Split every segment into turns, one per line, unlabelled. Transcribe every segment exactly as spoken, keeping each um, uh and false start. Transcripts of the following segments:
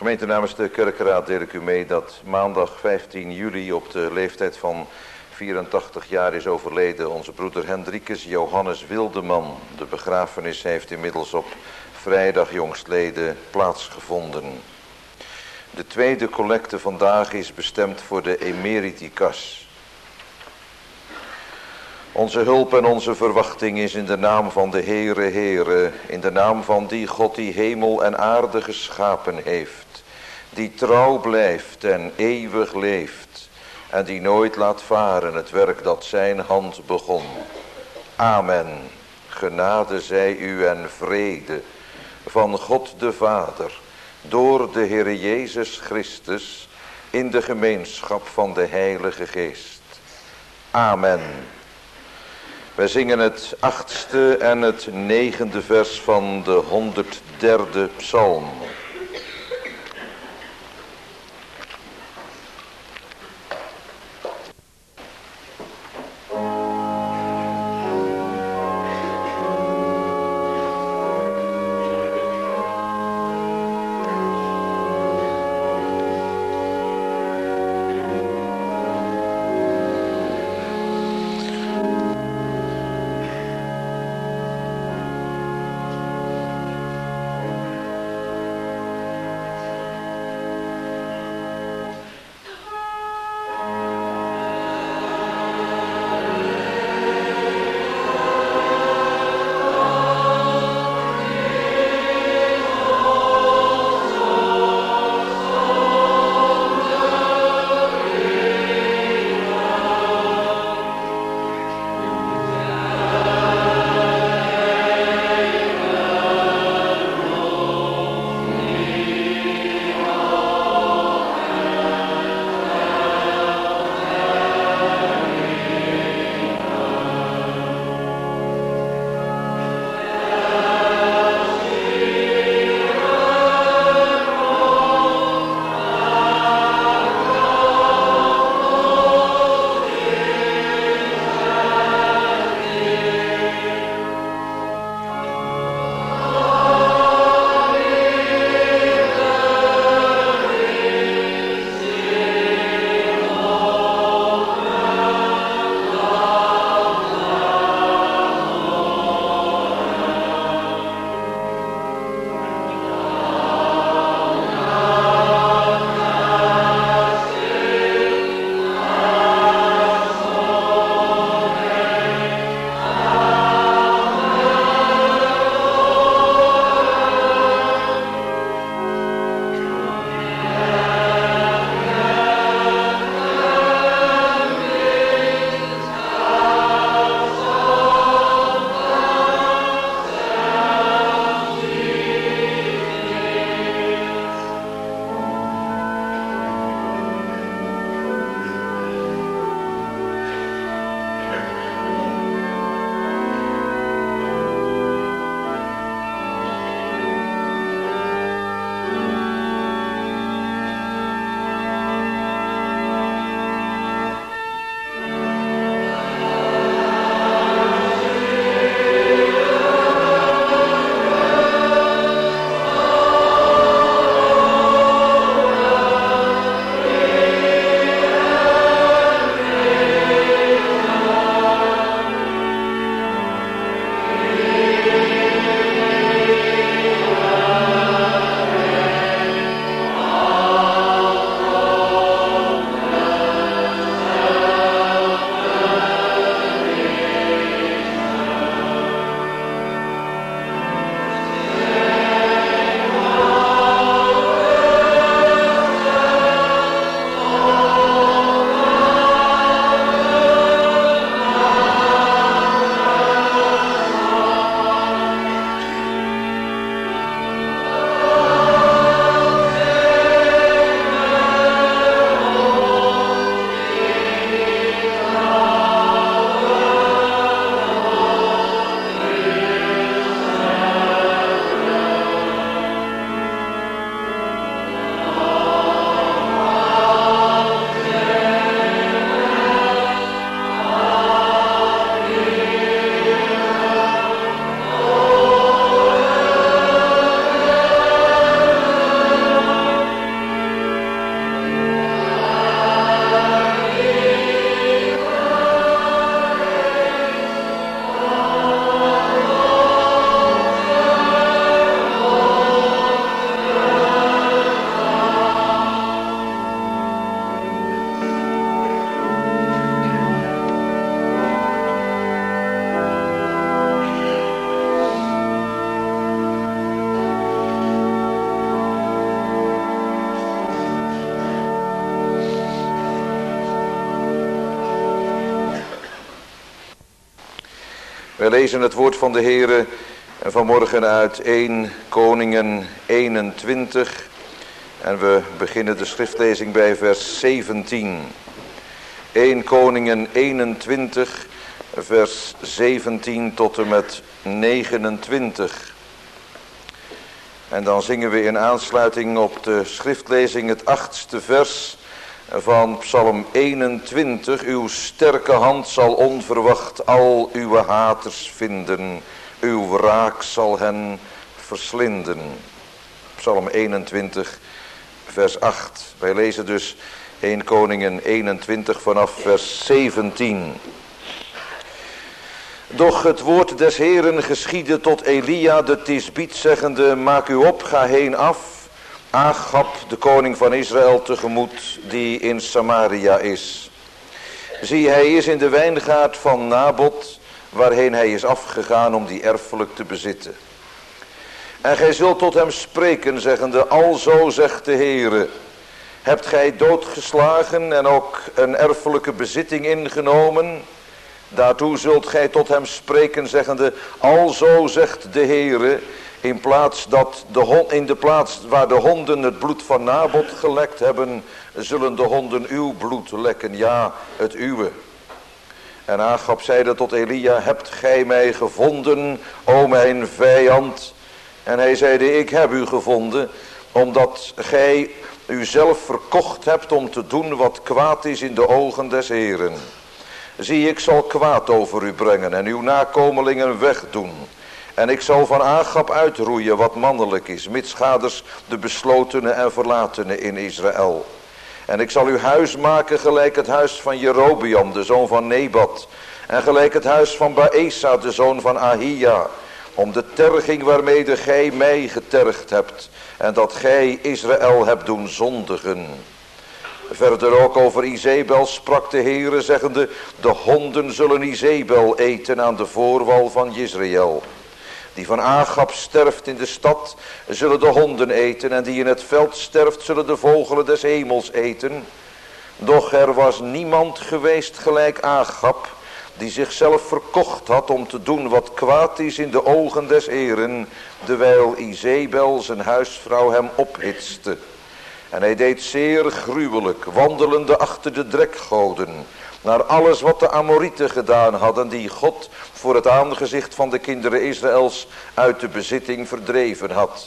Gemeente, namens de kerkenraad deel ik u mee dat maandag vijftien juli op de leeftijd van vierentachtig jaar is overleden onze broeder Hendrikus Johannes Wildeman. De begrafenis heeft inmiddels op vrijdag jongstleden plaatsgevonden. De tweede collecte vandaag is bestemd voor de emeriticas. Onze hulp en onze verwachting is in de naam van de Heere Heere, in de naam van die God die hemel en aarde geschapen heeft, die trouw blijft en eeuwig leeft en die nooit laat varen het werk dat zijn hand begon. Amen. Genade zij u en vrede van God de Vader, door de Heere Jezus Christus, in de gemeenschap van de Heilige Geest. Amen. Wij zingen het achtste en het negende vers van de honderdderde psalm. Wij lezen het woord van de Heere vanmorgen uit Eerste Koningen eenentwintig. En we beginnen de schriftlezing bij vers zeventien. Eerste Koningen eenentwintig, vers zeventien tot en met negenentwintig. En dan zingen we in aansluiting op de schriftlezing het achtste vers van Psalm eenentwintig. Uw sterke hand zal onverwacht al uw haters vinden. Uw wraak zal hen verslinden. Psalm eenentwintig, vers acht. Wij lezen dus Eerste Koningen eenentwintig vanaf vers zeventien. Doch het woord des Heeren geschiedde tot Elia de Tisbiet, zeggende: maak u op, ga heen af, Agab, de koning van Israël, tegemoet, die in Samaria is. Zie, hij is in de wijngaard van Nabot, waarheen hij is afgegaan om die erfelijk te bezitten. En gij zult tot hem spreken, zeggende: alzo zegt de Heere, hebt gij doodgeslagen en ook een erfelijke bezitting ingenomen? Daartoe zult gij tot hem spreken, zeggende: alzo zegt de Heere, in plaats dat de hond, in de plaats waar de honden het bloed van Nabot gelekt hebben, zullen de honden uw bloed lekken, ja, het uwe. En Agab zeide tot Elia: hebt gij mij gevonden, o mijn vijand? En hij zeide: ik heb u gevonden, omdat gij uzelf verkocht hebt om te doen wat kwaad is in de ogen des Heeren. Zie, ik zal kwaad over u brengen en uw nakomelingen wegdoen. En ik zal van Agab uitroeien wat mannelijk is, mitsgaders de beslotene en verlatene in Israël. En ik zal uw huis maken gelijk het huis van Jerobeam, de zoon van Nebat, en gelijk het huis van Baesa, de zoon van Ahia, om de terging waarmede gij mij getergd hebt, en dat gij Israël hebt doen zondigen. Verder ook over Izebel sprak de Heere, zeggende: de honden zullen Izebel eten aan de voorwal van Jezreel. Die van Agab sterft in de stad, zullen de honden eten, en die in het veld sterft, zullen de vogelen des hemels eten. Doch er was niemand geweest gelijk Agab, die zichzelf verkocht had om te doen wat kwaad is in de ogen des Heeren, terwijl Izebel zijn huisvrouw hem ophitste. En hij deed zeer gruwelijk, wandelende achter de drekgoden, naar alles wat de Amorieten gedaan hadden, die God voor het aangezicht van de kinderen Israëls uit de bezitting verdreven had.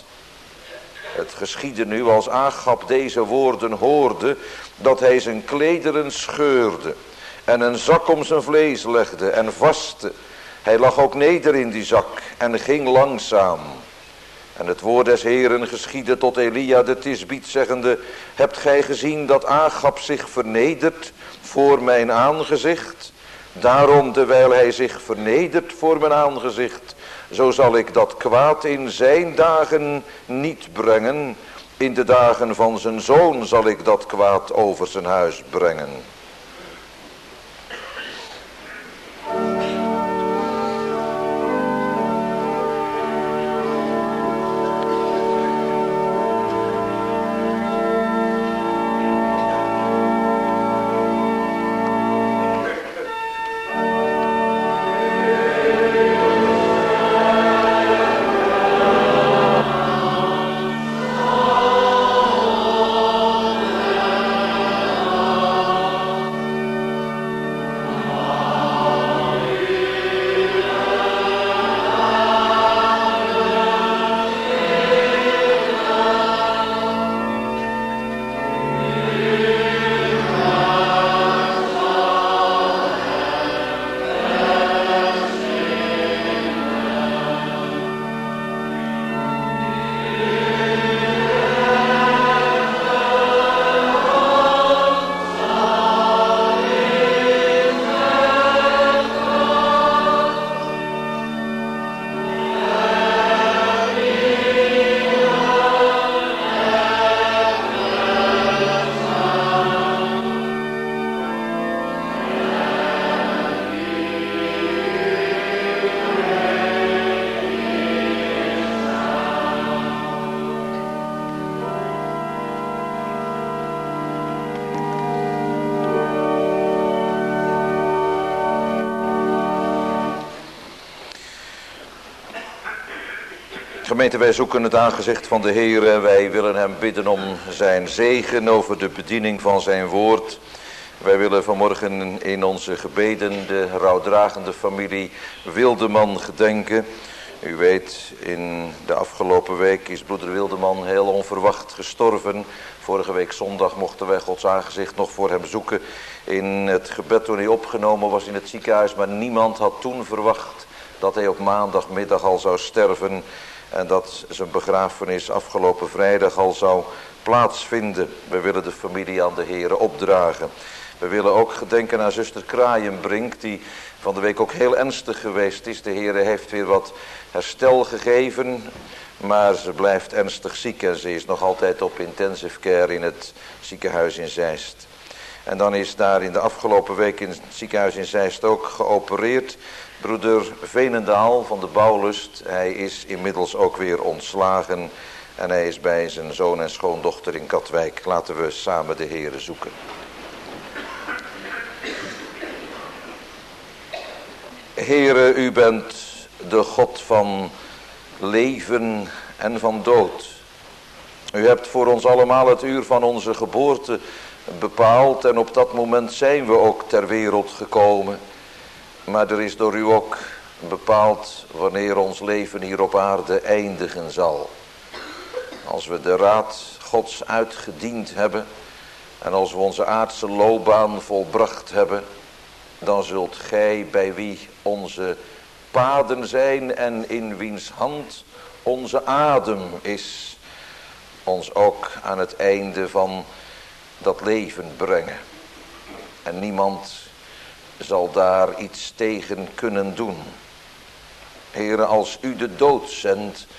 Het geschiedde nu, als Agab deze woorden hoorde, dat hij zijn klederen scheurde en een zak om zijn vlees legde en vastte. Hij lag ook neder in die zak en ging langzaam. En het woord des Heeren geschiedde tot Elia de Tisbiet, zeggende: hebt gij gezien dat Agab zich vernedert voor mijn aangezicht? Daarom, terwijl hij zich vernedert voor mijn aangezicht, zo zal ik dat kwaad in zijn dagen niet brengen. In de dagen van zijn zoon zal ik dat kwaad over zijn huis brengen. Gemeente, wij zoeken het aangezicht van de Heer en wij willen hem bidden om zijn zegen over de bediening van zijn woord. Wij willen vanmorgen in onze gebeden de rouwdragende familie Wildeman gedenken. U weet, in de afgelopen week is broeder Wildeman heel onverwacht gestorven. Vorige week zondag mochten wij Gods aangezicht nog voor hem zoeken in het gebed toen hij opgenomen was in het ziekenhuis. Maar niemand had toen verwacht dat hij op maandagmiddag al zou sterven. En dat zijn begrafenis afgelopen vrijdag al zou plaatsvinden. We willen de familie aan de Heere opdragen. We willen ook gedenken aan zuster Kraaienbrink, die van de week ook heel ernstig geweest is. De Heere heeft weer wat herstel gegeven, maar ze blijft ernstig ziek en ze is nog altijd op intensive care in het ziekenhuis in Zeist. En dan is daar in de afgelopen week in het ziekenhuis in Zeist ook geopereerd broeder Veenendaal van de Bouwlust. Hij is inmiddels ook weer ontslagen en hij is bij zijn zoon en schoondochter in Katwijk. Laten we samen de Heere zoeken. Heere, u bent de God van leven en van dood. U hebt voor ons allemaal het uur van onze geboorte bepaald en op dat moment zijn we ook ter wereld gekomen. Maar er is door u ook bepaald wanneer ons leven hier op aarde eindigen zal. Als we de raad Gods uitgediend hebben en als we onze aardse loopbaan volbracht hebben, dan zult gij bij wie onze paden zijn en in wiens hand onze adem is, ons ook aan het einde van dat leven brengen. En niemand zal daar iets tegen kunnen doen. Heere, als u de dood zendt,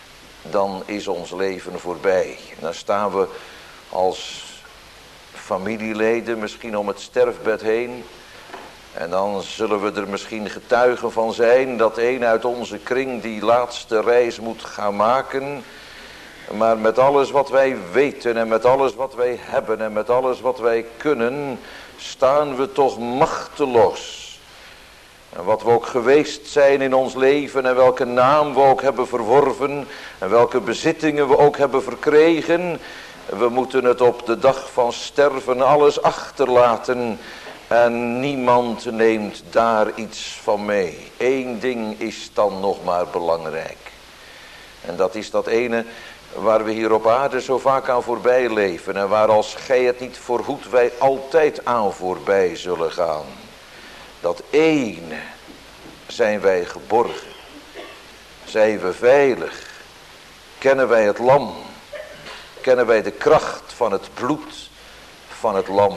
dan is ons leven voorbij. Dan staan we als familieleden misschien om het sterfbed heen. En dan zullen we er misschien getuigen van zijn dat een uit onze kring die laatste reis moet gaan maken. Maar met alles wat wij weten en met alles wat wij hebben en met alles wat wij kunnen, staan we toch machteloos. En wat we ook geweest zijn in ons leven en welke naam we ook hebben verworven en welke bezittingen we ook hebben verkregen, we moeten het op de dag van sterven alles achterlaten. En niemand neemt daar iets van mee. Eén ding is dan nog maar belangrijk. En dat is dat ene waar we hier op aarde zo vaak aan voorbij leven. En waar als gij het niet verhoedt wij altijd aan voorbij zullen gaan. Dat ene zijn wij geborgen. Zijn we veilig. Kennen wij het lam. Kennen wij de kracht van het bloed van het lam.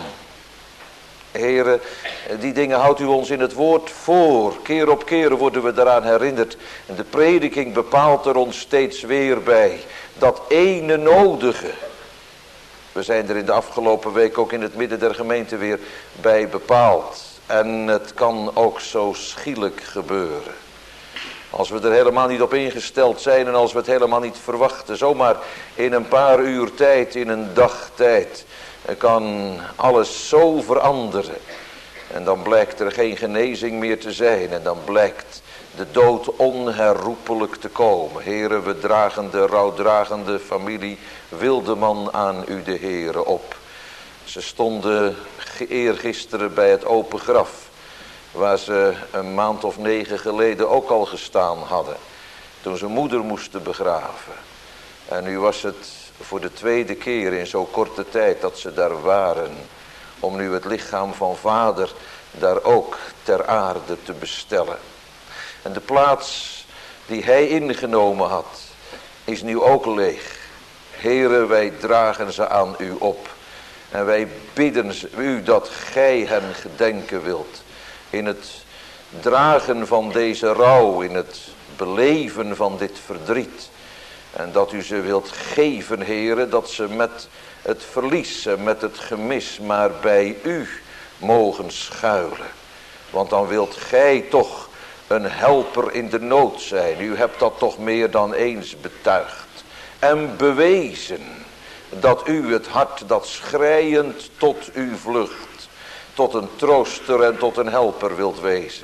Heere, die dingen houdt u ons in het woord voor. Keer op keer worden we daaraan herinnerd. En de prediking bepaalt er ons steeds weer bij. Dat ene nodige. We zijn er in de afgelopen week ook in het midden der gemeente weer bij bepaald. En het kan ook zo schielijk gebeuren. Als we er helemaal niet op ingesteld zijn en als we het helemaal niet verwachten. Zomaar in een paar uur tijd, in een dag tijd, kan alles zo veranderen. En dan blijkt er geen genezing meer te zijn. En dan blijkt de dood onherroepelijk te komen. Heren, we dragen de rouwdragende familie Wildeman aan u de Heren op. Ze stonden eergisteren bij het open graf. Waar ze een maand of negen geleden ook al gestaan hadden. Toen ze moeder moesten begraven. En nu was het voor de tweede keer in zo'n korte tijd dat ze daar waren. Om nu het lichaam van vader daar ook ter aarde te bestellen. En de plaats die hij ingenomen had, is nu ook leeg. Here, wij dragen ze aan u op. En wij bidden u dat gij hen gedenken wilt. In het dragen van deze rouw, in het beleven van dit verdriet. En dat u ze wilt geven, Heere, dat ze met het verlies en met het gemis maar bij u mogen schuilen. Want dan wilt gij toch een helper in de nood zijn. U hebt dat toch meer dan eens betuigd. En bewezen dat u het hart dat schreiend tot u vlucht, tot een trooster en tot een helper wilt wezen.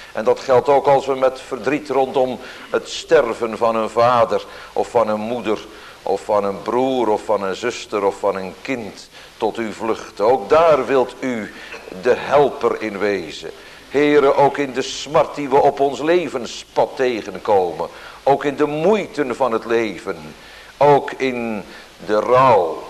En dat geldt ook als we met verdriet rondom het sterven van een vader of van een moeder of van een broer of van een zuster of van een kind tot u vluchten. Ook daar wilt u de helper in wezen. Heere, ook in de smart die we op ons levenspad tegenkomen. Ook in de moeiten van het leven. Ook in de rouw.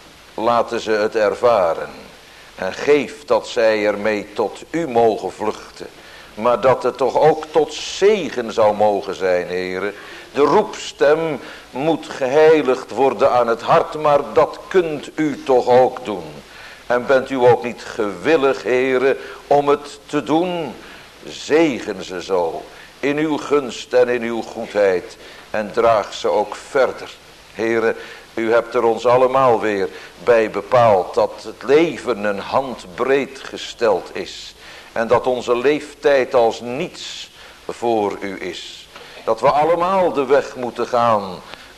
Laten ze het ervaren. En geef dat zij ermee tot u mogen vluchten. Maar dat het toch ook tot zegen zou mogen zijn, Heere. De roepstem moet geheiligd worden aan het hart, maar dat kunt u toch ook doen. En bent u ook niet gewillig, Heere, om het te doen? Zegen ze zo in uw gunst en in uw goedheid. En draag ze ook verder. Heere, u hebt er ons allemaal weer bij bepaald dat het leven een handbreed gesteld is. En dat onze leeftijd als niets voor u is. Dat we allemaal de weg moeten gaan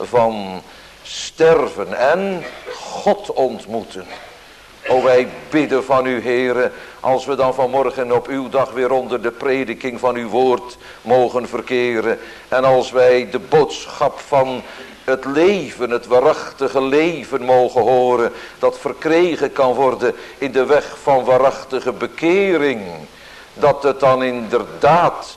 van sterven en God ontmoeten. O, wij bidden van u, Heere, als we dan vanmorgen op uw dag weer onder de prediking van uw woord mogen verkeren. En als wij de boodschap van het leven, het waarachtige leven mogen horen, dat verkregen kan worden in de weg van waarachtige bekering. Dat het dan inderdaad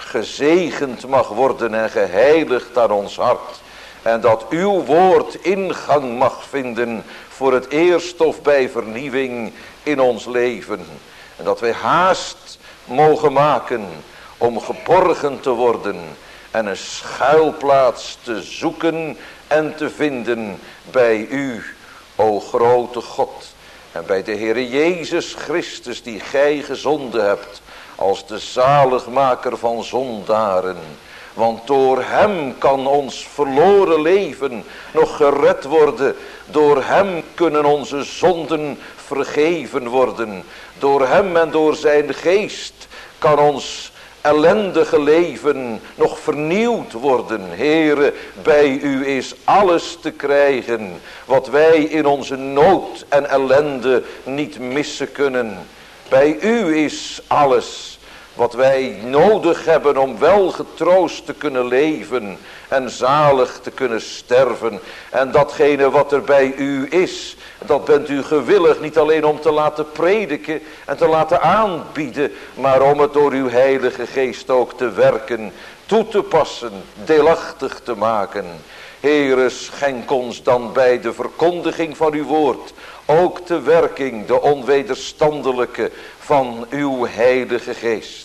gezegend mag worden en geheiligd aan ons hart. En dat uw woord ingang mag vinden voor het eerst of bij vernieuwing in ons leven. En dat wij haast mogen maken om geborgen te worden en een schuilplaats te zoeken en te vinden bij u, o grote God. En bij de Heere Jezus Christus die gij gezonden hebt als de zaligmaker van zondaren. Want door hem kan ons verloren leven nog gered worden. Door hem kunnen onze zonden vergeven worden. Door hem en door zijn geest kan ons ellendige leven nog vernieuwd worden. Heere, bij u is alles te krijgen wat wij in onze nood en ellende niet missen kunnen. Bij u is alles wat wij nodig hebben om wel getroost te kunnen leven en zalig te kunnen sterven. En datgene wat er bij u is, dat bent u gewillig niet alleen om te laten prediken en te laten aanbieden, maar om het door uw heilige geest ook te werken, toe te passen, deelachtig te maken. Heere, schenk ons dan bij de verkondiging van uw woord ook de werking, de onwederstandelijke van uw heilige geest.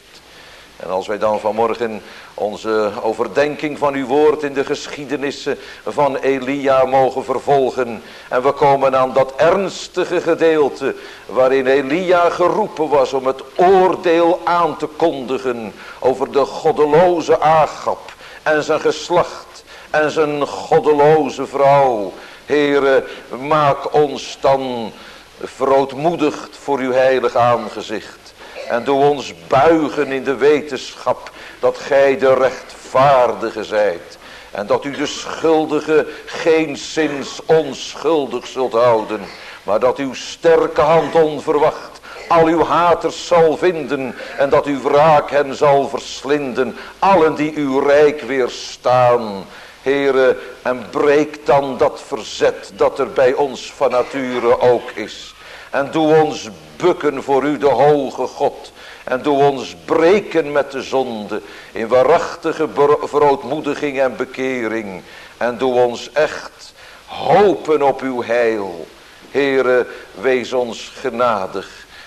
En als wij dan vanmorgen onze overdenking van uw woord in de geschiedenissen van Elia mogen vervolgen. En we komen aan dat ernstige gedeelte waarin Elia geroepen was om het oordeel aan te kondigen over de goddeloze Agab en zijn geslacht en zijn goddeloze vrouw. Heere, maak ons dan verootmoedigd voor uw heilig aangezicht. En doe ons buigen in de wetenschap dat gij de rechtvaardige zijt. En dat u de schuldige geenszins onschuldig zult houden. Maar dat uw sterke hand onverwacht al uw haters zal vinden. En dat uw wraak hen zal verslinden. Allen die uw rijk weerstaan. Heere, en breek dan dat verzet dat er bij ons van nature ook is. En doe ons bukken voor u de hoge God. En doe ons breken met de zonde in waarachtige verootmoediging en bekering. En doe ons echt hopen op uw heil. Heere, wees ons genadig.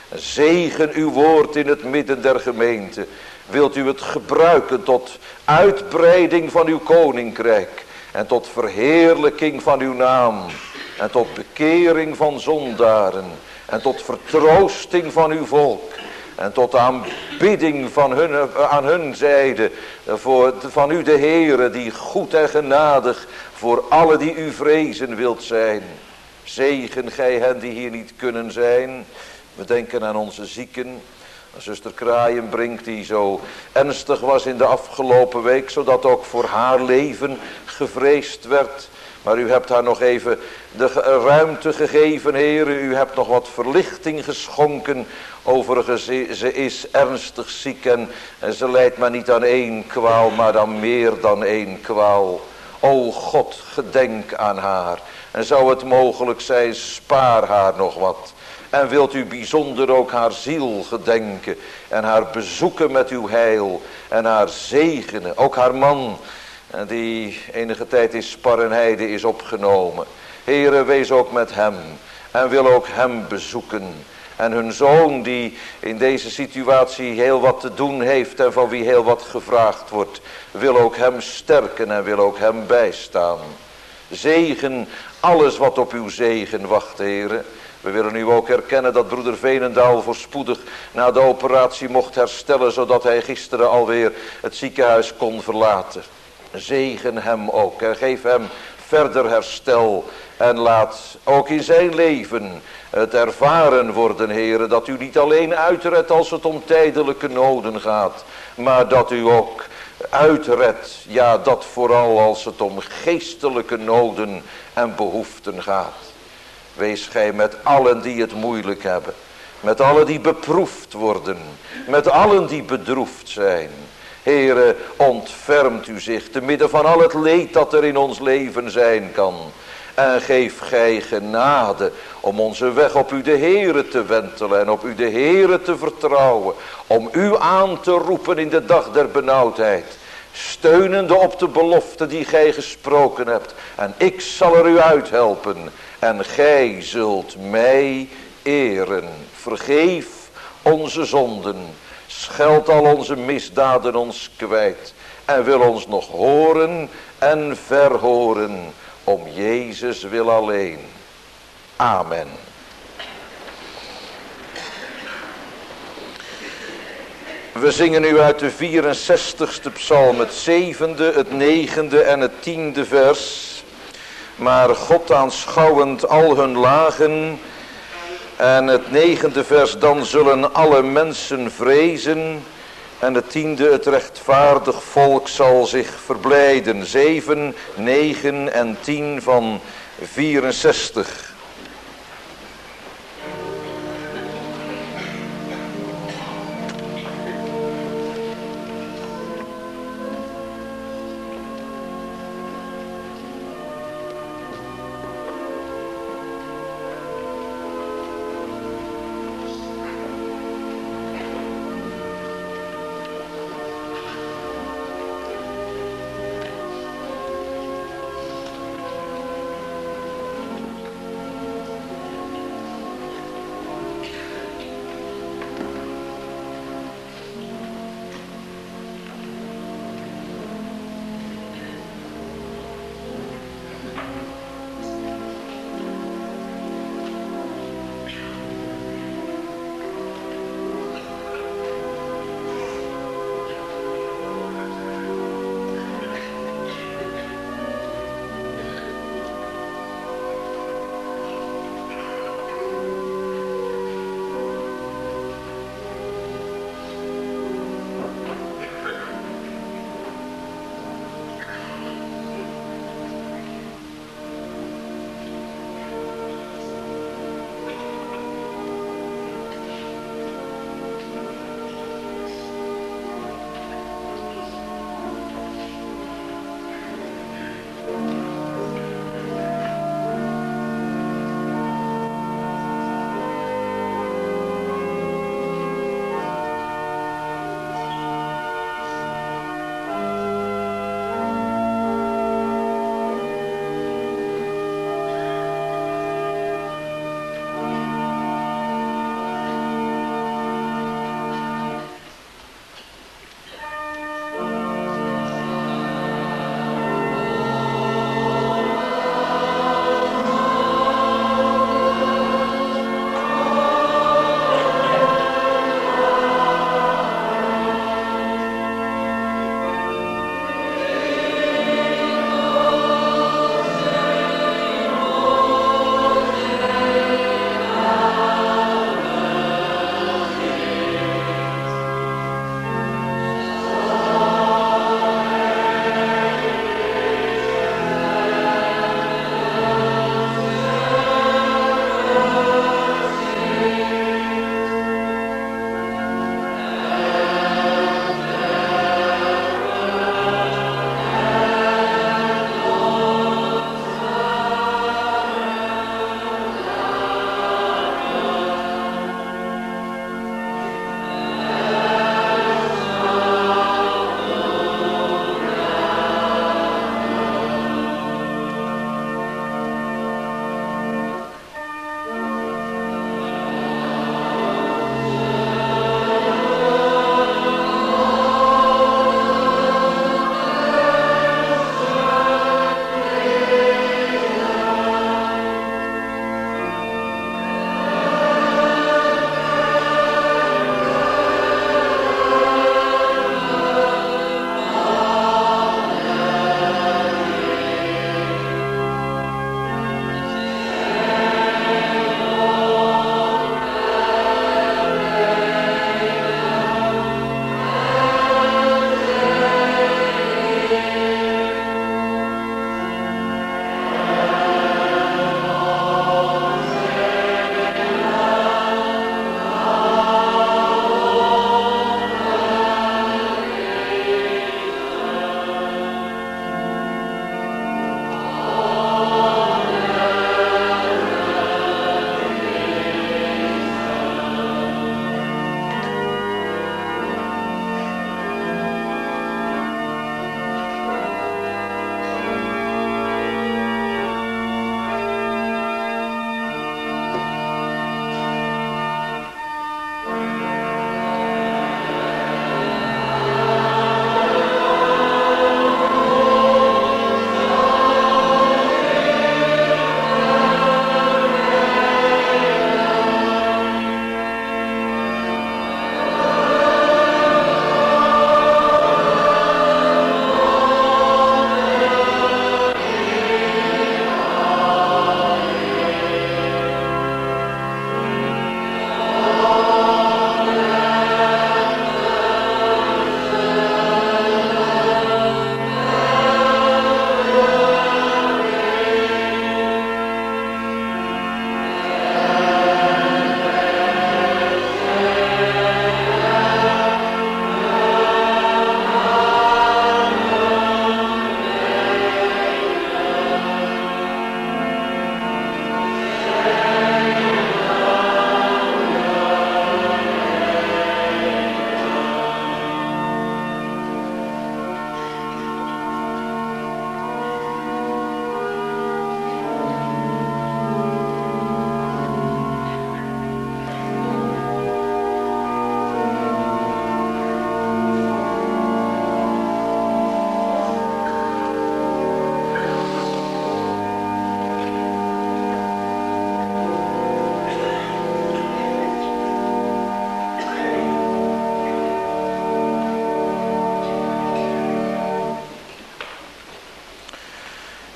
Zegen uw woord in het midden der gemeente. Wilt u het gebruiken tot uitbreiding van uw koninkrijk. En tot verheerlijking van uw naam. En tot bekering van zondaren. En tot vertroosting van uw volk. En tot aanbidding van hun, aan hun zijde. Voor, van u de Heere die goed en genadig voor alle die u vrezen wilt zijn. Zegen gij hen die hier niet kunnen zijn. We denken aan onze zieken. Zuster Kraaienbrink die zo ernstig was in de afgelopen week. Zodat ook voor haar leven gevreesd werd. Maar u hebt haar nog even de ruimte gegeven, Heere. U hebt nog wat verlichting geschonken. Overigens, ze is ernstig ziek en, en ze lijdt maar niet aan één kwaal, maar aan meer dan één kwaal. O God, gedenk aan haar. En zou het mogelijk zijn, spaar haar nog wat. En wilt u bijzonder ook haar ziel gedenken. En haar bezoeken met uw heil. En haar zegenen. Ook haar man, die enige tijd in Sparrenheide is opgenomen. Heere, wees ook met hem. En wil ook hem bezoeken. En hun zoon die in deze situatie heel wat te doen heeft. En van wie heel wat gevraagd wordt. Wil ook hem sterken en wil ook hem bijstaan. Zegen alles wat op uw zegen wacht, Heere. We willen nu ook erkennen dat broeder Veenendaal voorspoedig na de operatie mocht herstellen. Zodat hij gisteren alweer het ziekenhuis kon verlaten. Zegen hem ook en geef hem verder herstel. En laat ook in zijn leven het ervaren worden, Heere, dat u niet alleen uitredt als het om tijdelijke noden gaat. Maar dat u ook uitredt, ja, dat vooral als het om geestelijke noden en behoeften gaat. Wees gij met allen die het moeilijk hebben. Met allen die beproefd worden. Met allen die bedroefd zijn. Heere, ontfermt u zich te midden van al het leed dat er in ons leven zijn kan. En geef gij genade om onze weg op u de Heere te wentelen en op u de Heere te vertrouwen. Om u aan te roepen in de dag der benauwdheid. Steunende op de belofte die gij gesproken hebt. En ik zal er u uithelpen. En gij zult mij eren. Vergeef onze zonden. Scheld al onze misdaden ons kwijt. En wil ons nog horen en verhoren. Om Jezus wil alleen. Amen. We zingen nu uit de vierenzestigste psalm het zevende, het negende en het tiende vers. Maar God aanschouwend al hun lagen. En het negende vers, dan zullen alle mensen vrezen. En het tiende, het rechtvaardig volk zal zich verblijden. Zeven, negen en tien van vierenzestig.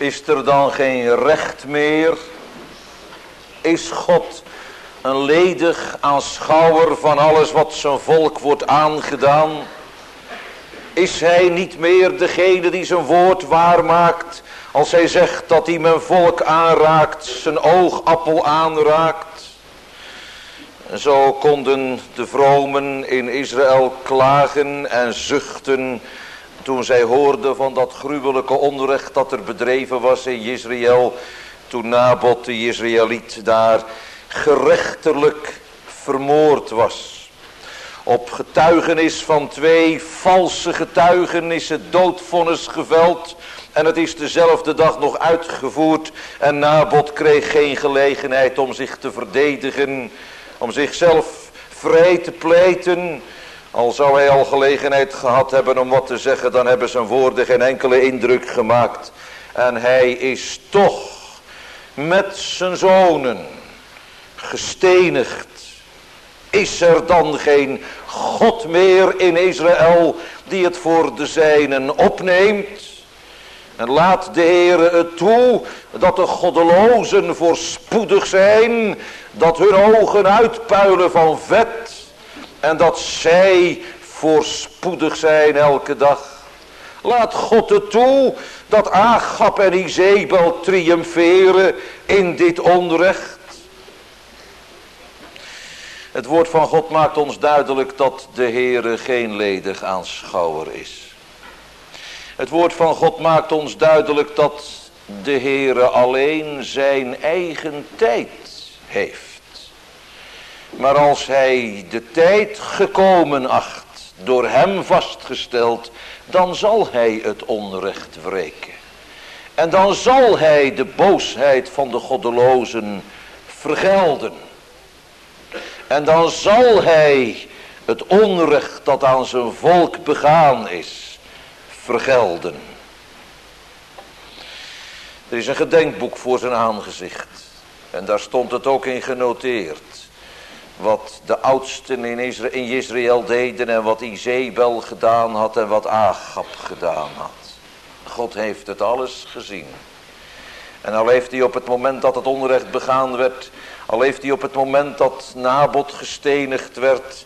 Is er dan geen recht meer? Is God een ledig aanschouwer van alles wat zijn volk wordt aangedaan? Is hij niet meer degene die zijn woord waarmaakt als hij zegt dat hij mijn volk aanraakt, zijn oogappel aanraakt? En zo konden de vromen in Israël klagen en zuchten toen zij hoorden van dat gruwelijke onrecht dat er bedreven was in Jezreel, toen Nabot de Jezreeliet daar gerechtelijk vermoord was. Op getuigenis van twee valse getuigen is het doodvonnis geveld en het is dezelfde dag nog uitgevoerd en Nabot kreeg geen gelegenheid om zich te verdedigen, om zichzelf vrij te pleiten. Al zou hij al gelegenheid gehad hebben om wat te zeggen, dan hebben zijn woorden geen enkele indruk gemaakt. En hij is toch met zijn zonen gestenigd. Is er dan geen God meer in Israël die het voor de zijnen opneemt? En laat de Heere het toe dat de goddelozen voorspoedig zijn, dat hun ogen uitpuilen van vet en dat zij voorspoedig zijn elke dag. Laat God het toe dat Agab en Izebel triomferen in dit onrecht. Het woord van God maakt ons duidelijk dat de Heere geen ledig aanschouwer is. Het woord van God maakt ons duidelijk dat de Heere alleen zijn eigen tijd heeft. Maar als hij de tijd gekomen acht, door hem vastgesteld, dan zal hij het onrecht wreken. En dan zal hij de boosheid van de goddelozen vergelden. En dan zal hij het onrecht dat aan zijn volk begaan is, vergelden. Er is een gedenkboek voor zijn aangezicht. En daar stond het ook in genoteerd. Wat de oudsten in, Israël, in Jezreel deden en wat Izebel gedaan had en wat Agab gedaan had. God heeft het alles gezien. En al heeft hij op het moment dat het onrecht begaan werd, al heeft hij op het moment dat Nabot gestenigd werd,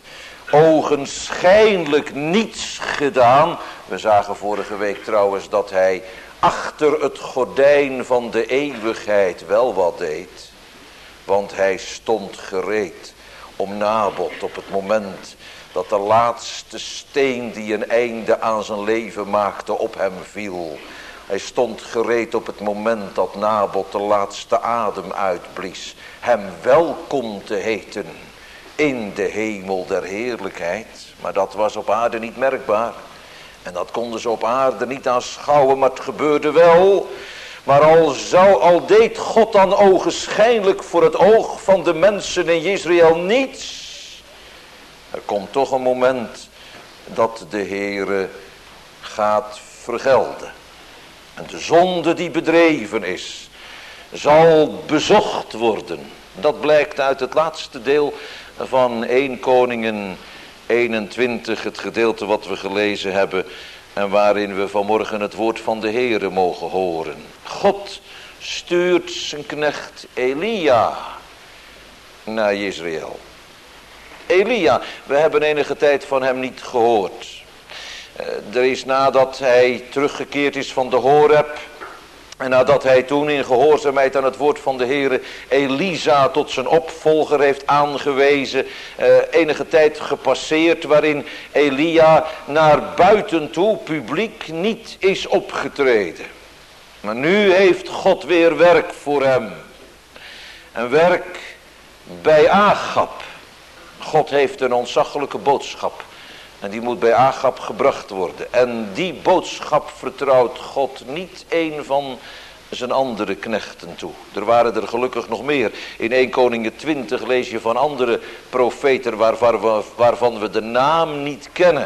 ogenschijnlijk niets gedaan. We zagen vorige week trouwens dat hij achter het gordijn van de eeuwigheid wel wat deed. Want hij stond gereed om Nabot op het moment dat de laatste steen die een einde aan zijn leven maakte op hem viel. Hij stond gereed op het moment dat Nabot de laatste adem uitblies, hem welkom te heten in de hemel der heerlijkheid. Maar dat was op aarde niet merkbaar. En dat konden ze op aarde niet aanschouwen, maar het gebeurde wel. Maar al, zou, al deed God dan ogenschijnlijk voor het oog van de mensen in Jezreel niets. Er komt toch een moment dat de Heere gaat vergelden. En de zonde die bedreven is, zal bezocht worden. Dat blijkt uit het laatste deel van Eerste Koningen eenentwintig, het gedeelte wat we gelezen hebben en waarin we vanmorgen het woord van de Heere mogen horen. God stuurt zijn knecht Elia naar Jezreel. Elia, we hebben enige tijd van hem niet gehoord. Er is nadat hij teruggekeerd is van de Horeb en nadat hij toen in gehoorzaamheid aan het woord van de Heere Elisa tot zijn opvolger heeft aangewezen, eh, enige tijd gepasseerd waarin Elia naar buiten toe publiek niet is opgetreden. Maar nu heeft God weer werk voor hem. En werk bij Agab. God heeft een ontzaglijke boodschap. En die moet bij Agab gebracht worden. En die boodschap vertrouwt God niet een van zijn andere knechten toe. Er waren er gelukkig nog meer. In Eerste Koningen twintig lees je van andere profeten waarvan we, waarvan we de naam niet kennen.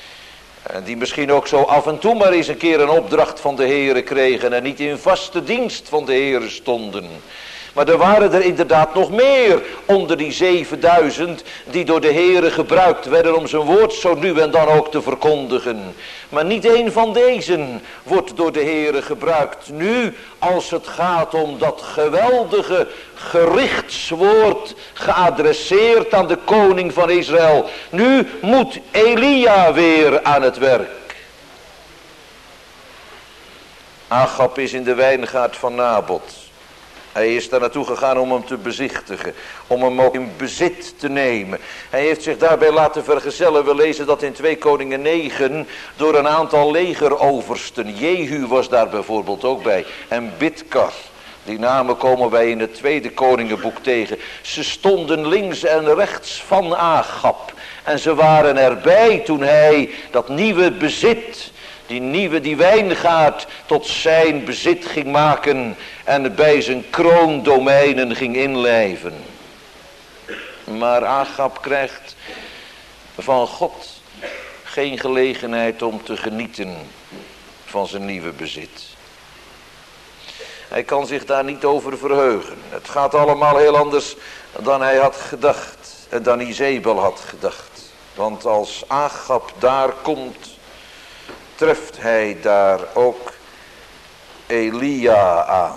En die misschien ook zo af en toe maar eens een keer een opdracht van de Heere kregen en niet in vaste dienst van de Heere stonden. Maar er waren er inderdaad nog meer onder die zevenduizend die door de Heere gebruikt werden om zijn woord zo nu en dan ook te verkondigen. Maar niet één van deze wordt door de Heere gebruikt. Nu als het gaat om dat geweldige gerichtswoord geadresseerd aan de koning van Israël. Nu moet Elia weer aan het werk. Agab is in de wijngaard van Nabot. Hij is daar naartoe gegaan om hem te bezichtigen. Om hem ook in bezit te nemen. Hij heeft zich daarbij laten vergezellen. We lezen dat in twee Koningen negen. Door een aantal legeroversten. Jehu was daar bijvoorbeeld ook bij. En Bidkar. Die namen komen wij in het tweede Koningenboek tegen. Ze stonden links en rechts van Agab. En ze waren erbij toen hij dat nieuwe bezit... Die nieuwe, die wijngaard tot zijn bezit ging maken en bij zijn kroondomeinen ging inlijven. Maar Agab krijgt van God geen gelegenheid om te genieten van zijn nieuwe bezit. Hij kan zich daar niet over verheugen. Het gaat allemaal heel anders dan hij had gedacht en dan Izebel had gedacht. Want als Agab daar komt, treft hij daar ook Elia aan.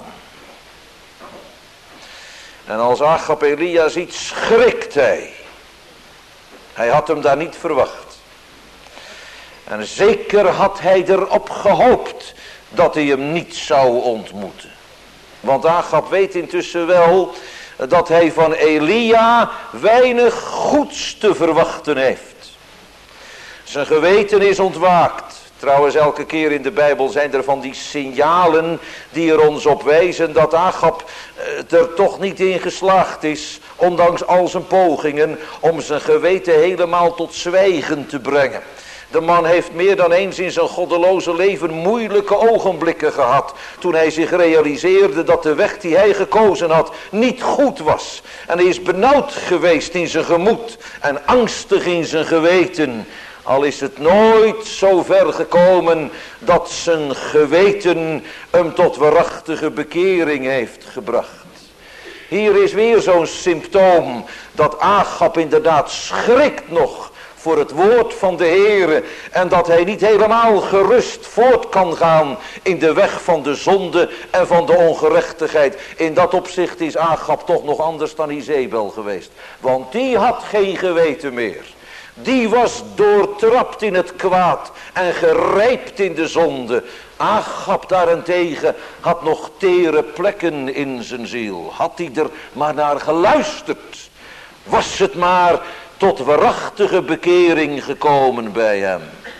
En als Agab Elia ziet, schrikt hij. Hij had hem daar niet verwacht. En zeker had hij erop gehoopt dat hij hem niet zou ontmoeten. Want Agab weet intussen wel dat hij van Elia weinig goeds te verwachten heeft. Zijn geweten is ontwaakt. Trouwens, elke keer in de Bijbel zijn er van die signalen die er ons op wijzen dat Agab er toch niet in geslaagd is, ondanks al zijn pogingen, om zijn geweten helemaal tot zwijgen te brengen. De man heeft meer dan eens in zijn goddeloze leven moeilijke ogenblikken gehad, toen hij zich realiseerde dat de weg die hij gekozen had niet goed was. En hij is benauwd geweest in zijn gemoed en angstig in zijn geweten. Al is het nooit zo ver gekomen dat zijn geweten hem tot waarachtige bekering heeft gebracht. Hier is weer zo'n symptoom dat Agab inderdaad schrikt nog voor het woord van de Heere. En dat hij niet helemaal gerust voort kan gaan in de weg van de zonde en van de ongerechtigheid. In dat opzicht is Agab toch nog anders dan Izebel geweest. Want die had geen geweten meer. Die was doortrapt in het kwaad en gerijpt in de zonde. Agab daarentegen had nog tere plekken in zijn ziel. Had hij er maar naar geluisterd, was het maar tot waarachtige bekering gekomen bij hem.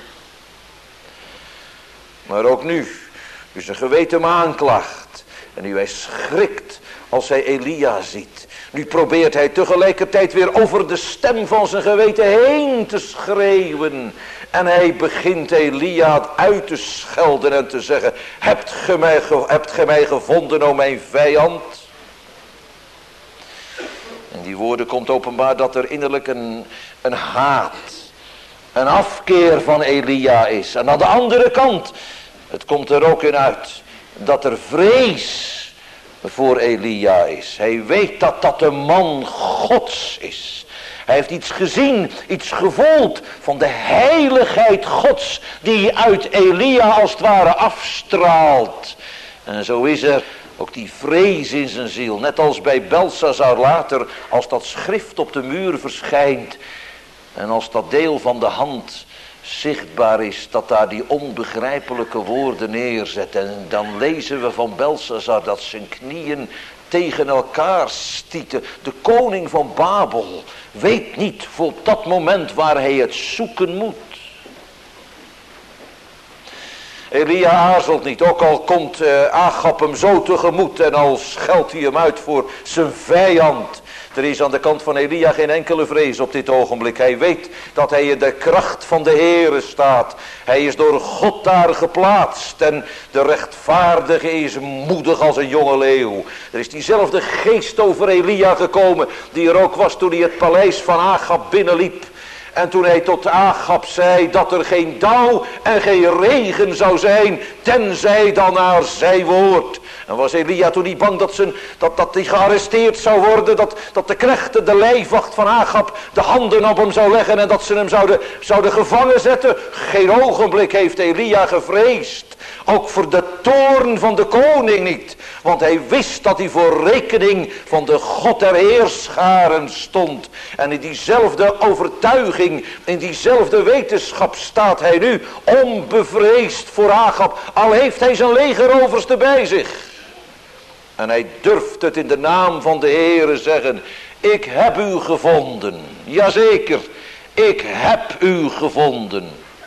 Maar ook nu, nu zijn geweten hem aanklaagt en nu hij schrikt als hij Elia ziet. Nu probeert hij tegelijkertijd weer over de stem van zijn geweten heen te schreeuwen. En hij begint Elia uit te schelden en te zeggen: Hebt ge mij, ge, hebt ge mij gevonden, o mijn vijand? In die woorden komt openbaar dat er innerlijk een, een haat, een afkeer van Elia is. En aan de andere kant, het komt er ook in uit, dat er vrees voor Elia is. Hij weet dat dat een man Gods is. Hij heeft iets gezien, iets gevoeld van de heiligheid Gods die uit Elia als het ware afstraalt. En zo is er ook die vrees in zijn ziel. Net als bij Belshazzar later, als dat schrift op de muur verschijnt en als dat deel van de hand zichtbaar is, dat daar die onbegrijpelijke woorden neerzet. En dan lezen we van Belshazzar dat zijn knieën tegen elkaar stieten. De koning van Babel weet niet voor dat moment waar hij het zoeken moet. Elia aarzelt niet, ook al komt uh, Agab hem zo tegemoet en al scheldt hij hem uit voor zijn vijand. Er is aan de kant van Elia geen enkele vrees op dit ogenblik. Hij weet dat hij in de kracht van de Heere staat. Hij is door God daar geplaatst. En de rechtvaardige is moedig als een jonge leeuw. Er is diezelfde geest over Elia gekomen die er ook was toen hij het paleis van Agab binnenliep. En toen hij tot Agab zei dat er geen dauw en geen regen zou zijn tenzij dan naar zijn woord. En was Elia toen niet bang dat, zijn, dat, dat hij gearresteerd zou worden, dat, dat de knechten, de lijfwacht van Agab, de handen op hem zou leggen en dat ze hem zouden, zouden gevangen zetten? Geen ogenblik heeft Elia gevreesd. Ook voor de toorn van de koning niet. Want hij wist dat hij voor rekening van de God der heerscharen stond. En in diezelfde overtuiging, in diezelfde wetenschap staat hij nu onbevreesd voor Agab. Al heeft hij zijn legeroverste bij zich. En hij durft het in de naam van de Heere zeggen. Ik heb u gevonden. Jazeker, ik heb u gevonden.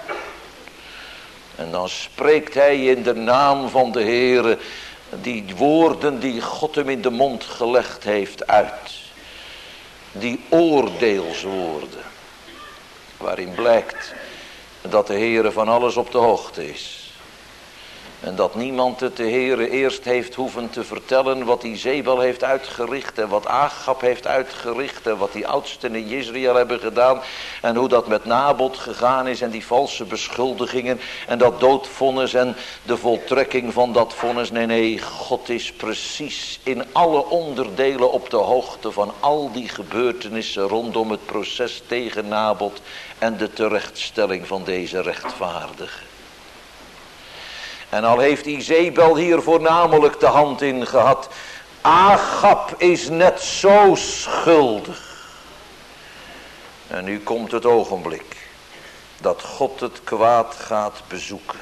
En dan spreekt hij in de naam van de Heere die woorden die God hem in de mond gelegd heeft uit. Die oordeelswoorden. Waarin blijkt dat de Heere van alles op de hoogte is. En dat niemand het de Heere eerst heeft hoeven te vertellen wat Izebel heeft uitgericht en wat Agab heeft uitgericht en wat die oudsten in Israël hebben gedaan. En hoe dat met Nabot gegaan is en die valse beschuldigingen en dat doodvonnis en de voltrekking van dat vonnis. Nee, nee, God is precies in alle onderdelen op de hoogte van al die gebeurtenissen rondom het proces tegen Nabot en de terechtstelling van deze rechtvaardige. En al heeft Izebel hier voornamelijk de hand in gehad. Agab is net zo schuldig. En nu komt het ogenblik dat God het kwaad gaat bezoeken.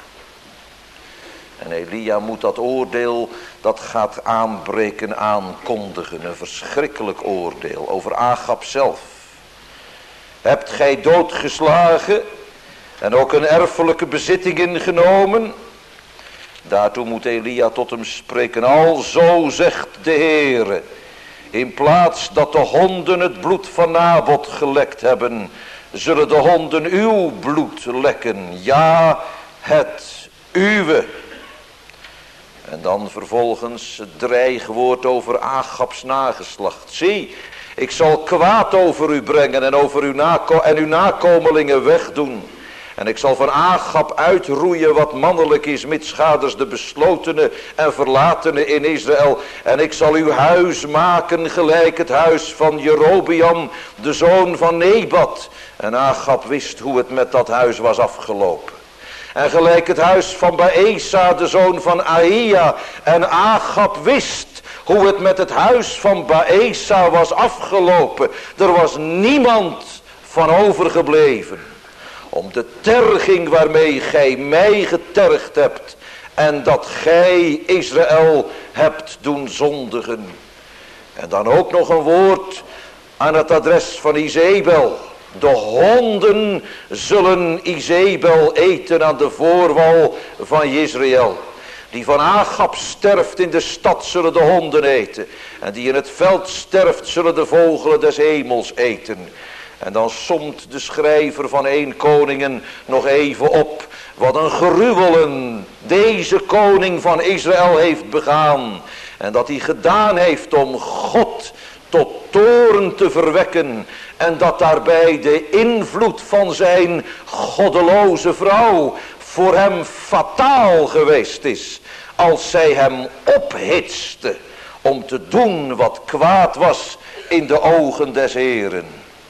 En Elia moet dat oordeel dat gaat aanbreken aankondigen. Een verschrikkelijk oordeel over Agab zelf. Hebt gij doodgeslagen en ook een erfelijke bezitting ingenomen? Daartoe moet Elia tot hem spreken. Alzo zegt de Heere. In plaats dat de honden het bloed van Nabot gelekt hebben, zullen de honden uw bloed lekken. Ja, het uwe. En dan vervolgens het dreigwoord over Agabs nageslacht. Zie, ik zal kwaad over u brengen en over uw, nako- en uw nakomelingen wegdoen. En ik zal van Agab uitroeien wat mannelijk is, mitschaders de beslotene en verlatene in Israël. En ik zal uw huis maken gelijk het huis van Jerobeam, de zoon van Nebat. En Agab wist hoe het met dat huis was afgelopen. En gelijk het huis van Baesa, de zoon van Ahia. En Agab wist hoe het met het huis van Baesa was afgelopen. Er was niemand van overgebleven. Om de terging waarmee gij mij getergd hebt. En dat gij Israël hebt doen zondigen. En dan ook nog een woord aan het adres van Izebel. De honden zullen Izebel eten aan de voorwal van Israël. Die van Agab sterft in de stad zullen de honden eten. En die in het veld sterft zullen de vogelen des hemels eten. En dan somt de schrijver van één Koningen nog even op. Wat een gruwelen deze koning van Israël heeft begaan. En dat hij gedaan heeft om God tot toorn te verwekken. En dat daarbij de invloed van zijn goddeloze vrouw voor hem fataal geweest is. Als zij hem ophitste om te doen wat kwaad was in de ogen des Heeren.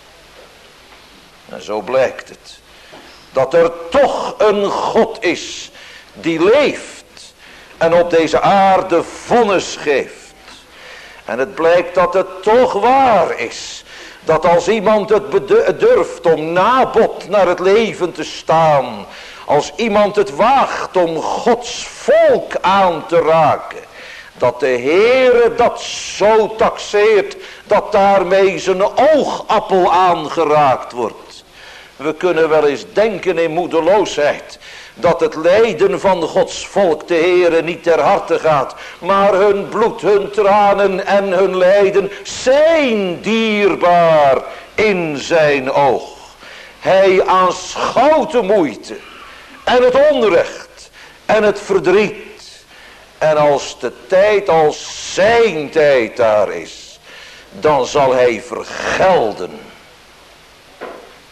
En zo blijkt het. Dat er toch een God is die leeft en op deze aarde vonnis geeft. En het blijkt dat het toch waar is. Dat als iemand het durft om Nabot naar het leven te staan. Als iemand het waagt om Gods volk aan te raken. Dat de Heere dat zo taxeert dat daarmee zijn oogappel aangeraakt wordt. We kunnen wel eens denken in moedeloosheid dat het lijden van Gods volk de Heere niet ter harte gaat. Maar hun bloed, hun tranen en hun lijden zijn dierbaar in zijn oog. Hij aanschouwt de moeite en het onrecht en het verdriet. En als de tijd, als zijn tijd daar is, dan zal hij vergelden.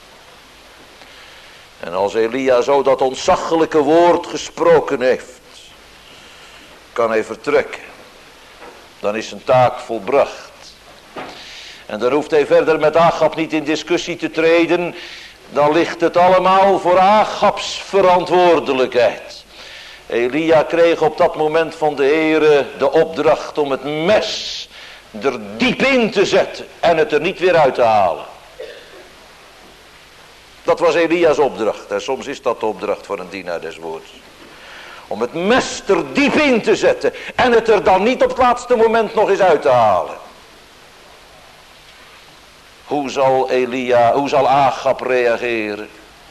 En als Elia zo dat ontzaglijke woord gesproken heeft, kan hij vertrekken. Dan is zijn taak volbracht. En dan hoeft hij verder met Agab niet in discussie te treden. Dan ligt het allemaal voor Agabs verantwoordelijkheid. Elia kreeg op dat moment van de Heere de opdracht om het mes er diep in te zetten en het er niet weer uit te halen. Dat was Elia's opdracht. En soms is dat de opdracht van een dienaar des woords. Om het mes er diep in te zetten en het er dan niet op het laatste moment nog eens uit te halen. Hoe zal Elia, hoe zal Agab reageren?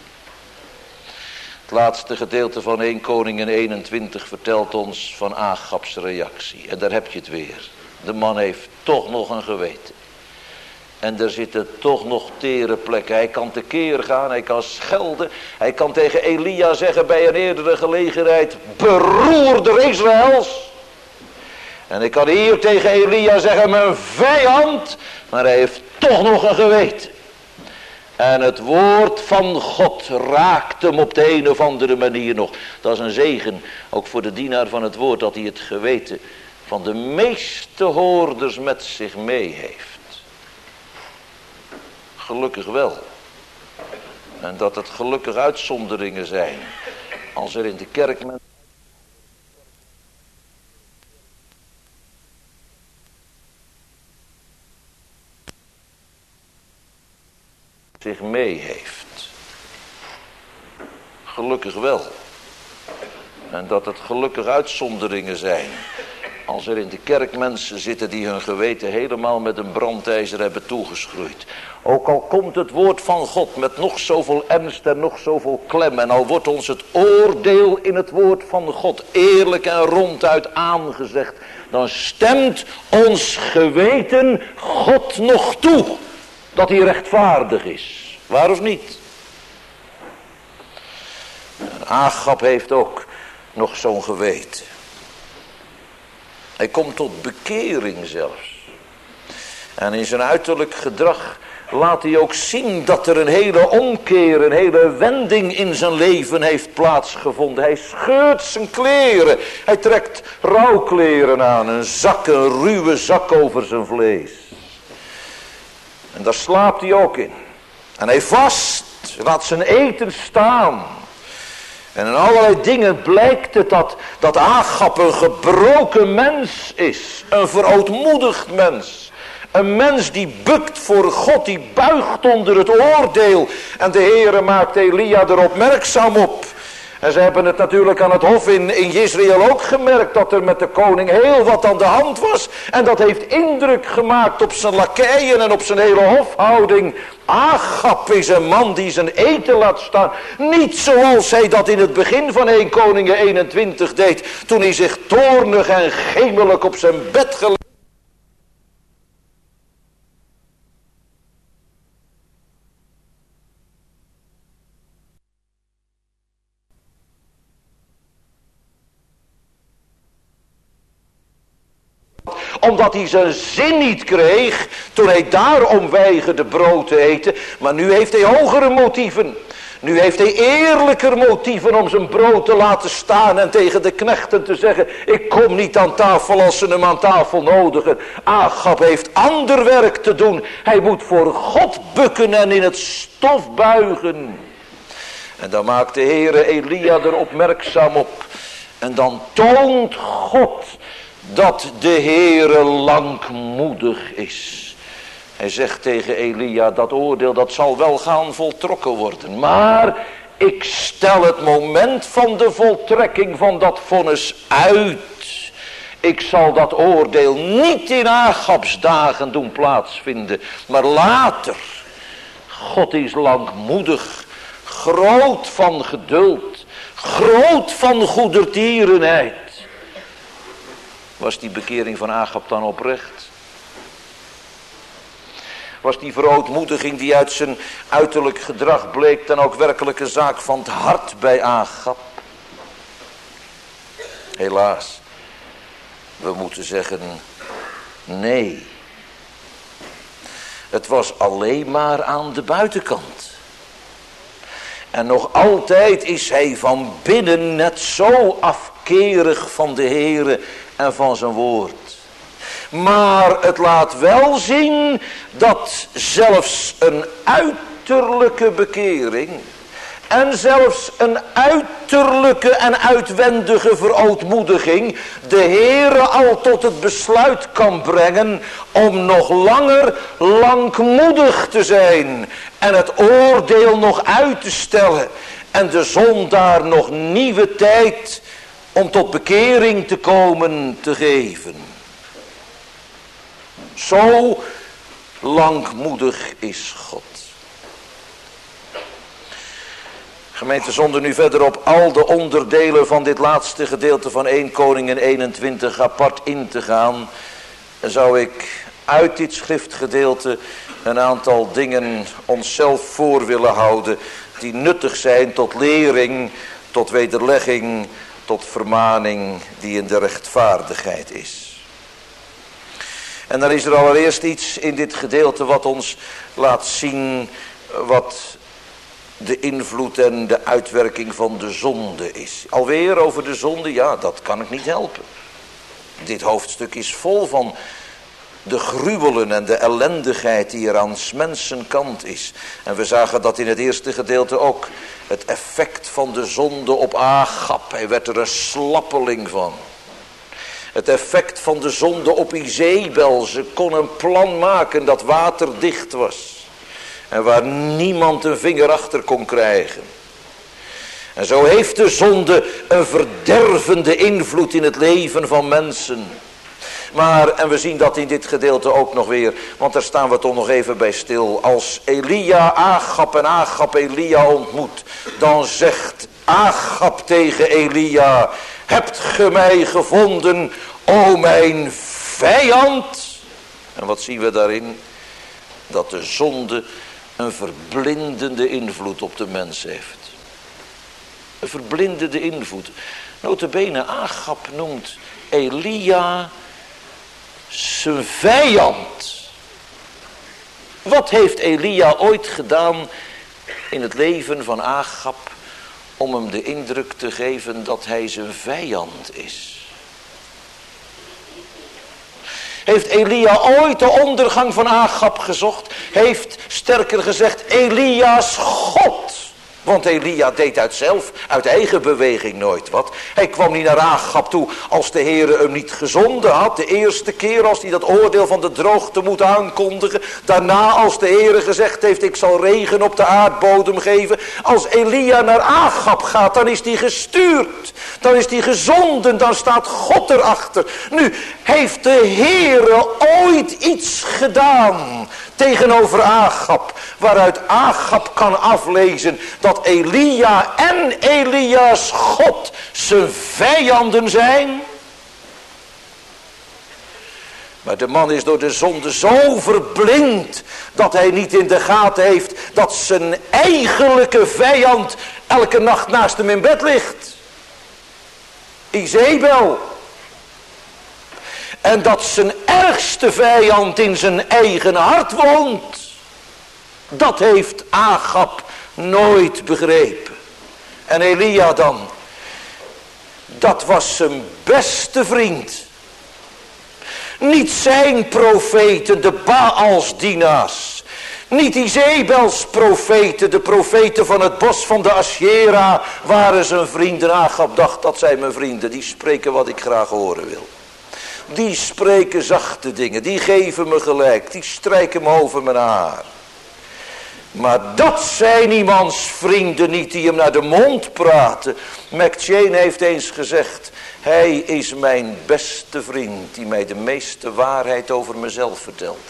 Het laatste gedeelte van eerste Koningen eenentwintig vertelt ons van Agabs reactie. En daar heb je het weer. De man heeft toch nog een geweten. En er zitten toch nog tere plekken. Hij kan tekeer gaan, hij kan schelden. Hij kan tegen Elia zeggen bij een eerdere gelegenheid: beroerder Israëls. En hij kan hier tegen Elia zeggen: mijn vijand. Maar hij heeft toch nog een geweten. En het woord van God raakt hem op de een of andere manier nog. Dat is een zegen, ook voor de dienaar van het woord, dat hij het geweten van de meeste hoorders met zich mee heeft. Gelukkig wel. En dat het gelukkig uitzonderingen zijn. Als er in de kerk mensen zich mee heeft. Gelukkig wel. En dat het gelukkig uitzonderingen zijn. Als er in de kerk mensen zitten die hun geweten helemaal met een brandijzer hebben toegeschroeid. Ook al komt het woord van God met nog zoveel ernst en nog zoveel klem. En al wordt ons het oordeel in het woord van God eerlijk en ronduit aangezegd. Dan stemt ons geweten God nog toe. Dat hij rechtvaardig is. Waar of niet? En Agab heeft ook nog zo'n geweten. Hij komt tot bekering zelfs. En in zijn uiterlijk gedrag laat hij ook zien dat er een hele omkeer, een hele wending in zijn leven heeft plaatsgevonden. Hij scheurt zijn kleren. Hij trekt rouwkleren aan, een zak, een ruwe zak over zijn vlees. En daar slaapt hij ook in. En hij vast, laat zijn eten staan. En in allerlei dingen blijkt het dat, dat Agab een gebroken mens is. Een verootmoedigd mens. Een mens die bukt voor God, die buigt onder het oordeel. En de Heere maakt Elia er opmerkzaam op. En ze hebben het natuurlijk aan het hof in, in Jezreel ook gemerkt dat er met de koning heel wat aan de hand was. En dat heeft indruk gemaakt op zijn lakeien en op zijn hele hofhouding. Agab is een man die zijn eten laat staan. Niet zoals hij dat in het begin van eerste Koningen eenentwintig deed. Toen hij zich toornig en gemelijk op zijn bed gelegd. Omdat hij zijn zin niet kreeg, toen hij daarom weigerde brood te eten. Maar nu heeft hij hogere motieven. Nu heeft hij eerlijker motieven om zijn brood te laten staan en tegen de knechten te zeggen: ik kom niet aan tafel als ze hem aan tafel nodigen. Agab heeft ander werk te doen. Hij moet voor God bukken en in het stof buigen. En dan maakt de Heere Elia er opmerkzaam op. En dan toont God dat de Heere langmoedig is. Hij zegt tegen Elia: dat oordeel dat zal wel gaan voltrokken worden. Maar ik stel het moment van de voltrekking van dat vonnis uit. Ik zal dat oordeel niet in Agabs dagen doen plaatsvinden, maar later. God is langmoedig, groot van geduld, groot van goedertierenheid. Was die bekering van Agab dan oprecht? Was die verootmoediging die uit zijn uiterlijk gedrag bleek dan ook werkelijk een zaak van het hart bij Agab? Helaas, we moeten zeggen nee. Het was alleen maar aan de buitenkant. En nog altijd is hij van binnen net zo afkerig afkerig van de Heere en van zijn woord. Maar het laat wel zien dat zelfs een uiterlijke bekering en zelfs een uiterlijke en uitwendige verootmoediging de Heere al tot het besluit kan brengen om nog langer langmoedig te zijn en het oordeel nog uit te stellen en de zondaar nog nieuwe tijd om tot bekering te komen te geven. Zo langmoedig is God. Gemeente, zonder nu verder op al de onderdelen van dit laatste gedeelte van Eerste Koningen eenentwintig apart in te gaan, zou ik uit dit schriftgedeelte een aantal dingen onszelf voor willen houden die nuttig zijn tot lering, tot wederlegging, tot vermaning die in de rechtvaardigheid is. En dan is er allereerst iets in dit gedeelte wat ons laat zien wat de invloed en de uitwerking van de zonde is. Alweer over de zonde, ja, dat kan ik niet helpen. Dit hoofdstuk is vol van de gruwelen en de ellendigheid die er aan 's mensen kant is. En we zagen dat in het eerste gedeelte ook. Het effect van de zonde op Agab. Hij werd er een slappeling van. Het effect van de zonde op Izebel. Ze kon een plan maken dat waterdicht was. En waar niemand een vinger achter kon krijgen. En zo heeft de zonde een verdervende invloed in het leven van mensen. Maar, en we zien dat in dit gedeelte ook nog weer, want daar staan we toch nog even bij stil. Als Elia Agab en Agab Elia ontmoet, dan zegt Agab tegen Elia: hebt ge mij gevonden, o mijn vijand? En wat zien we daarin? Dat de zonde een verblindende invloed op de mens heeft. Een verblindende invloed. Nota bene, Agab noemt Elia zijn vijand. Wat heeft Elia ooit gedaan in het leven van Agab om hem de indruk te geven dat hij zijn vijand is? Heeft Elia ooit de ondergang van Agab gezocht? Heeft, sterker gezegd, Elia's God. Want Elia deed uit zelf, uit eigen beweging nooit wat. Hij kwam niet naar Agab toe als de Heere hem niet gezonden had. De eerste keer als hij dat oordeel van de droogte moet aankondigen. Daarna als de Heere gezegd heeft: ik zal regen op de aardbodem geven. Als Elia naar Agab gaat, dan is hij gestuurd. Dan is hij gezonden, dan staat God erachter. Nu, heeft de Heere ooit iets gedaan tegenover Agab, waaruit Agab kan aflezen dat Elia en Elia's God zijn vijanden zijn? Maar de man is door de zonde zo verblind dat hij niet in de gaten heeft dat zijn eigenlijke vijand elke nacht naast hem in bed ligt. Izebel. En dat zijn ergste vijand in zijn eigen hart woont. Dat heeft Agab nooit begrepen. En Elia dan. Dat was zijn beste vriend. Niet zijn profeten, de Baalsdienaars. Niet Izebels profeten, de profeten van het bos van de Asjera, waren zijn vrienden. Agab dacht: dat zijn mijn vrienden, die spreken wat ik graag horen wil. Die spreken zachte dingen, die geven me gelijk, die strijken me over mijn haar. Maar dat zijn iemands vrienden niet die hem naar de mond praten. McChain heeft eens gezegd: hij is mijn beste vriend die mij de meeste waarheid over mezelf vertelt.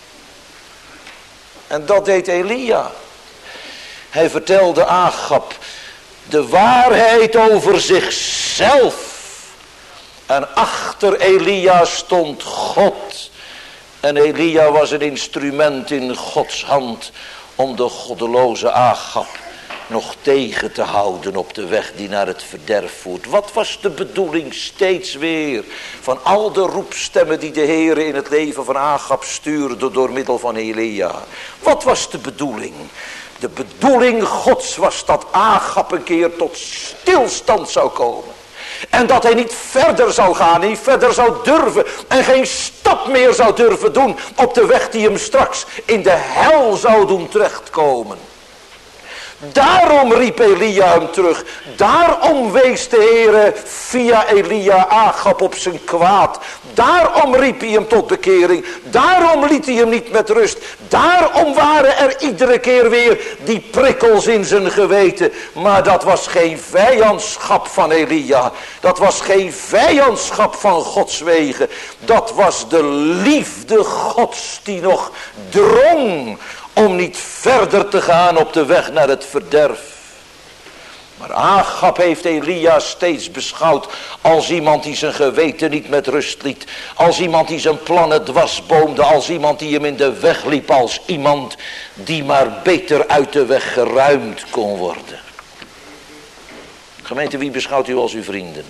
En dat deed Elia. Hij vertelde Agab de waarheid over zichzelf. En achter Elia stond God. En Elia was een instrument in Gods hand om de goddeloze Agab nog tegen te houden op de weg die naar het verderf voert. Wat was de bedoeling steeds weer van al de roepstemmen die de Heere in het leven van Agab stuurde door middel van Elia? Wat was de bedoeling? De bedoeling Gods was dat Agab een keer tot stilstand zou komen.
En dat hij niet verder zou gaan, niet verder zou durven en geen stap meer zou durven doen op de weg die hem straks in de hel zou doen terechtkomen. Daarom riep Elia hem terug. Daarom wees de Heere via Elia Agab op zijn kwaad. Daarom riep hij hem tot bekering. Daarom liet hij hem niet met rust. Daarom waren er iedere keer weer die prikkels in zijn geweten. Maar dat was geen vijandschap van Elia. Dat was geen vijandschap van Gods wegen. Dat was de liefde Gods die nog drong om niet verder te gaan op de weg naar het verderf. Maar Agab heeft Elia steeds beschouwd als iemand die zijn geweten niet met rust liet. Als iemand die zijn plannen dwarsboomde. Als iemand die hem in de weg liep. Als iemand die maar beter uit de weg geruimd kon worden. Gemeente, wie beschouwt u als uw vrienden?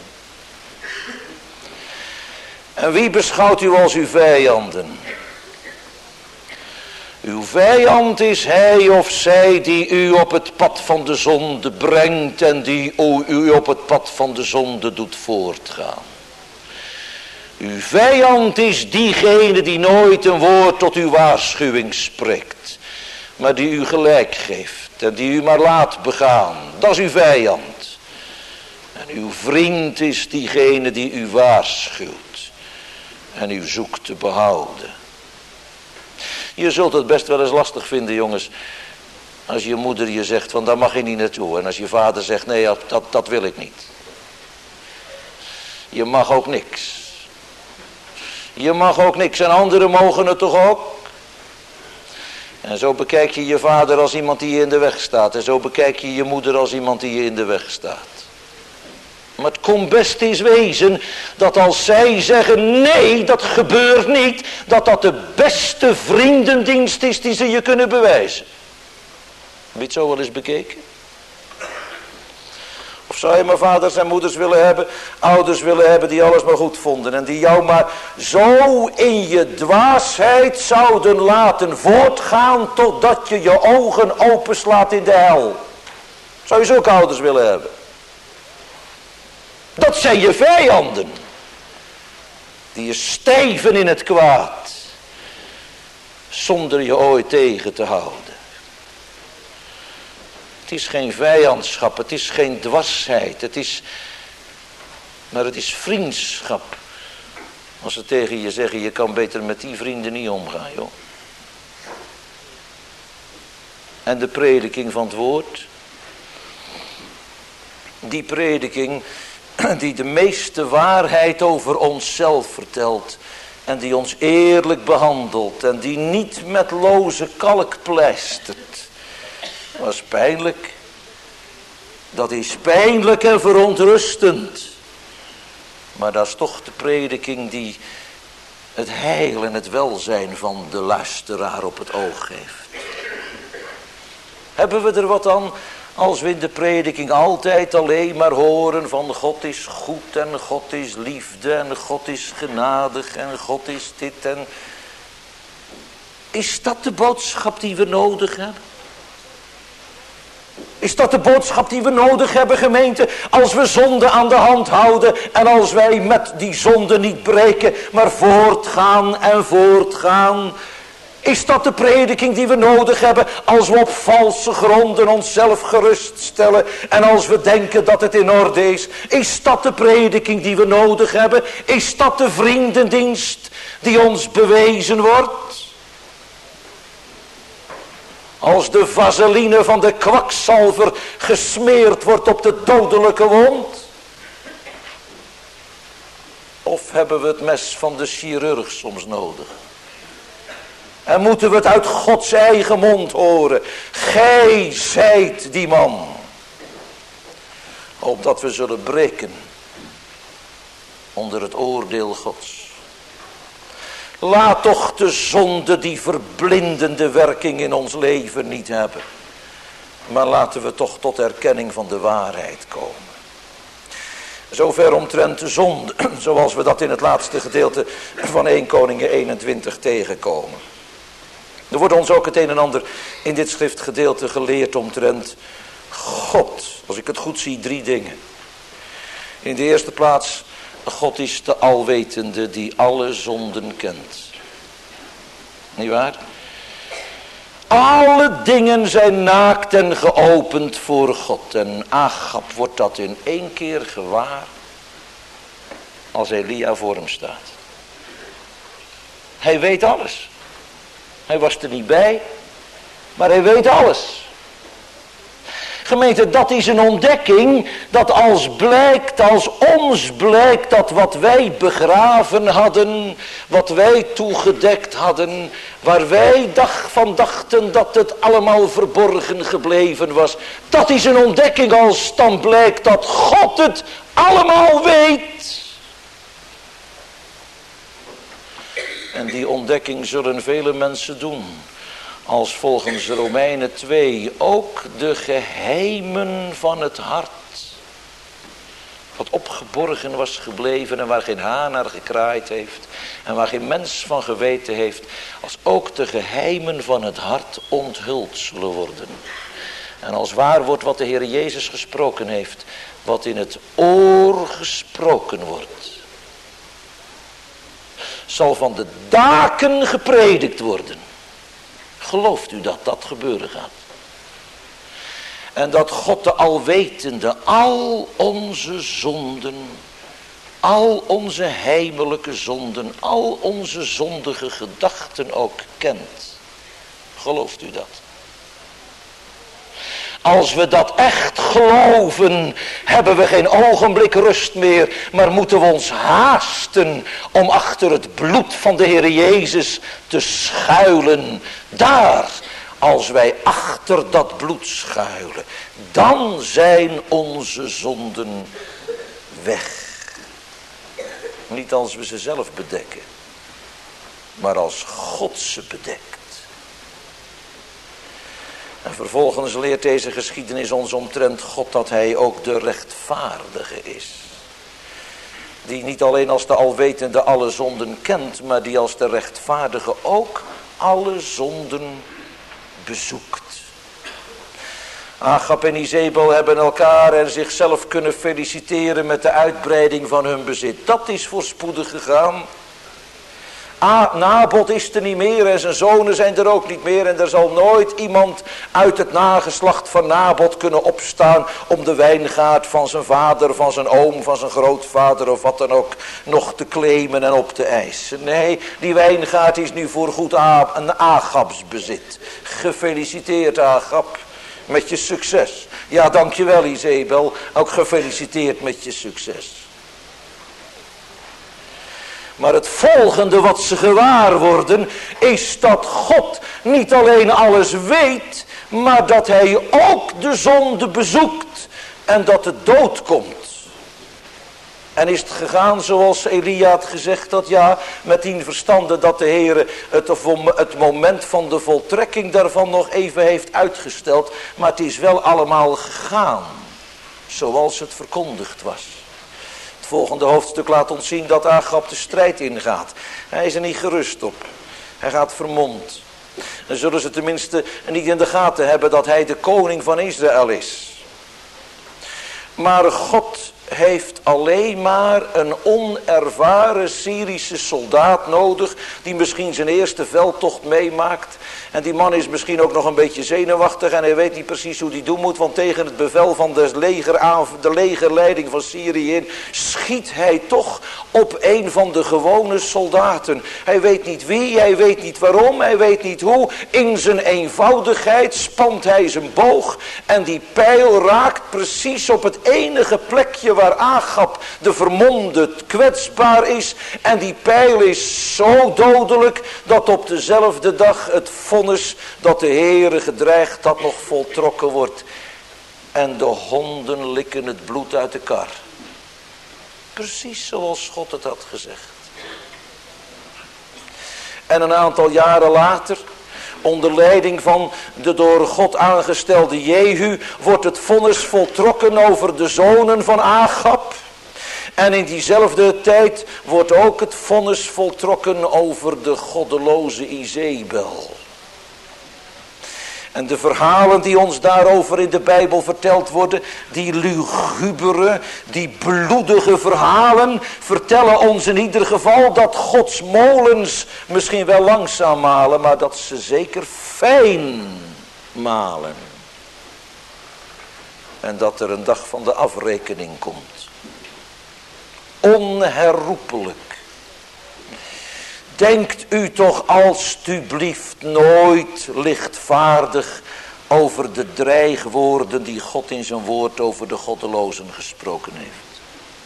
En wie beschouwt u als uw vijanden? Uw vijand is hij of zij die u op het pad van de zonde brengt en die u op het pad van de zonde doet voortgaan. Uw vijand is diegene die nooit een woord tot uw waarschuwing spreekt, maar die u gelijk geeft en die u maar laat begaan. Dat is uw vijand. En uw vriend is diegene die u waarschuwt en u zoekt te behouden. Je zult het best wel eens lastig vinden, jongens, als je moeder je zegt van daar mag je niet naartoe. En als je vader zegt nee, dat, dat wil ik niet. Je mag ook niks. Je mag ook niks en anderen mogen het toch ook. En zo bekijk je je vader als iemand die je in de weg staat. En zo bekijk je je moeder als iemand die je in de weg staat. Maar het kon best eens wezen dat als zij zeggen nee, dat gebeurt niet, dat dat de beste vriendendienst is die ze je kunnen bewijzen. Heb je het zo wel eens bekeken? Of zou je maar vaders en moeders willen hebben, ouders willen hebben die alles maar goed vonden. En die jou maar zo in je dwaasheid zouden laten voortgaan totdat je je ogen openslaat in de hel. Zou je zulke ouders willen hebben? Dat zijn je vijanden. Die je stijven in het kwaad. Zonder je ooit tegen te houden. Het is geen vijandschap. Het is geen dwarsheid. Het is, maar het is vriendschap. Als ze tegen je zeggen, je kan beter met die vrienden niet omgaan, joh. En de prediking van het woord. Die prediking die de meeste waarheid over onszelf vertelt. En die ons eerlijk behandelt. En die niet met loze kalk pleistert. Dat is pijnlijk. Dat is pijnlijk en verontrustend. Maar dat is toch de prediking die het heil en het welzijn van de luisteraar op het oog heeft. Hebben we er wat aan als we in de prediking altijd alleen maar horen van God is goed en God is liefde en God is genadig en God is dit en... Is dat de boodschap die we nodig hebben? Is dat de boodschap die we nodig hebben, gemeente? Als we zonde aan de hand houden en als wij met die zonde niet breken, maar voortgaan en voortgaan. Is dat de prediking die we nodig hebben als we op valse gronden onszelf geruststellen en als we denken dat het in orde is? Is dat de prediking die we nodig hebben? Is dat de vriendendienst die ons bewezen wordt? Als de vaseline van de kwakzalver gesmeerd wordt op de dodelijke wond? Of hebben we het mes van de chirurg soms nodig? En moeten we het uit Gods eigen mond horen? Gij zijt die man. Opdat we zullen breken onder het oordeel Gods. Laat toch de zonde die verblindende werking in ons leven niet hebben. Maar laten we toch tot erkenning van de waarheid komen. Zover omtrent de zonde, zoals we dat in het laatste gedeelte van Eerste Koningen eenentwintig tegenkomen. Er wordt ons ook het een en ander in dit schriftgedeelte geleerd omtrent God. Als ik het goed zie, drie dingen. In de eerste plaats, God is de alwetende die alle zonden kent. Niet waar? Alle dingen zijn naakt en geopend voor God. En Agab wordt dat in één keer gewaar als Elia voor hem staat. Hij weet alles. Hij was er niet bij, maar hij weet alles. Gemeente, dat is een ontdekking dat als blijkt, als ons blijkt dat wat wij begraven hadden, wat wij toegedekt hadden, waar wij dag van dachten dat het allemaal verborgen gebleven was. Dat is een ontdekking als dan blijkt dat God het allemaal weet. En die ontdekking zullen vele mensen doen. Als volgens Romeinen twee ook de geheimen van het hart, wat opgeborgen was gebleven en waar geen haan naar gekraaid heeft en waar geen mens van geweten heeft, als ook de geheimen van het hart onthuld zullen worden. En als waar wordt wat de Heer Jezus gesproken heeft, wat in het oor gesproken wordt, zal van de daken gepredikt worden. Gelooft u dat dat gebeuren gaat? En dat God de alwetende al onze zonden, al onze heimelijke zonden, al onze zondige gedachten ook kent. Gelooft u dat? Als we dat echt geloven, hebben we geen ogenblik rust meer, maar moeten we ons haasten om achter het bloed van de Heer Jezus te schuilen. Daar, als wij achter dat bloed schuilen, dan zijn onze zonden weg. Niet als we ze zelf bedekken, maar als God ze bedekt. En vervolgens leert deze geschiedenis ons omtrent God dat hij ook de rechtvaardige is. Die niet alleen als de alwetende alle zonden kent, maar die als de rechtvaardige ook alle zonden bezoekt. Agab en Izebel hebben elkaar en zichzelf kunnen feliciteren met de uitbreiding van hun bezit. Dat is voorspoedig gegaan. Ah, Nabot is er niet meer en zijn zonen zijn er ook niet meer. En er zal nooit iemand uit het nageslacht van Nabot kunnen opstaan om de wijngaard van zijn vader, van zijn oom, van zijn grootvader of wat dan ook nog te claimen en op te eisen. Nee, die wijngaard is nu voorgoed een Agabs bezit. Gefeliciteerd Agab met je succes. Ja, dankjewel Izebel, ook gefeliciteerd met je succes. Maar het volgende wat ze gewaar worden, is dat God niet alleen alles weet, maar dat hij ook de zonde bezoekt en dat de dood komt. En is het gegaan zoals Elia had gezegd had, ja, met die verstande dat de Heer het, het moment van de voltrekking daarvan nog even heeft uitgesteld, maar het is wel allemaal gegaan, zoals het verkondigd was. Het volgende hoofdstuk laat ons zien dat Agab de strijd ingaat. Hij is er niet gerust op. Hij gaat vermomd. Dan zullen ze tenminste niet in de gaten hebben dat hij de koning van Israël is. Maar God heeft alleen maar een onervaren Syrische soldaat nodig, die misschien zijn eerste veldtocht meemaakt. En die man is misschien ook nog een beetje zenuwachtig en hij weet niet precies hoe hij doen moet, want tegen het bevel van de, leger, de legerleiding van Syrië in schiet hij toch op een van de gewone soldaten. Hij weet niet wie, hij weet niet waarom, hij weet niet hoe. In zijn eenvoudigheid spant hij zijn boog en die pijl raakt precies op het enige plekje waar Agab de vermomde kwetsbaar is. En die pijl is zo dodelijk dat op dezelfde dag het vonnis dat de Heere gedreigd had nog voltrokken wordt. En de honden likken het bloed uit de kar. Precies zoals God het had gezegd. En een aantal jaren later, onder leiding van de door God aangestelde Jehu, wordt het vonnis voltrokken over de zonen van Agab. En in diezelfde tijd wordt ook het vonnis voltrokken over de goddeloze Izebel. En de verhalen die ons daarover in de Bijbel verteld worden, die lugubere, die bloedige verhalen, vertellen ons in ieder geval dat Gods molens misschien wel langzaam malen, maar dat ze zeker fijn malen. En dat er een dag van de afrekening komt. Onherroepelijk. Denkt u toch alstublieft nooit lichtvaardig over de dreigwoorden die God in zijn woord over de goddelozen gesproken heeft.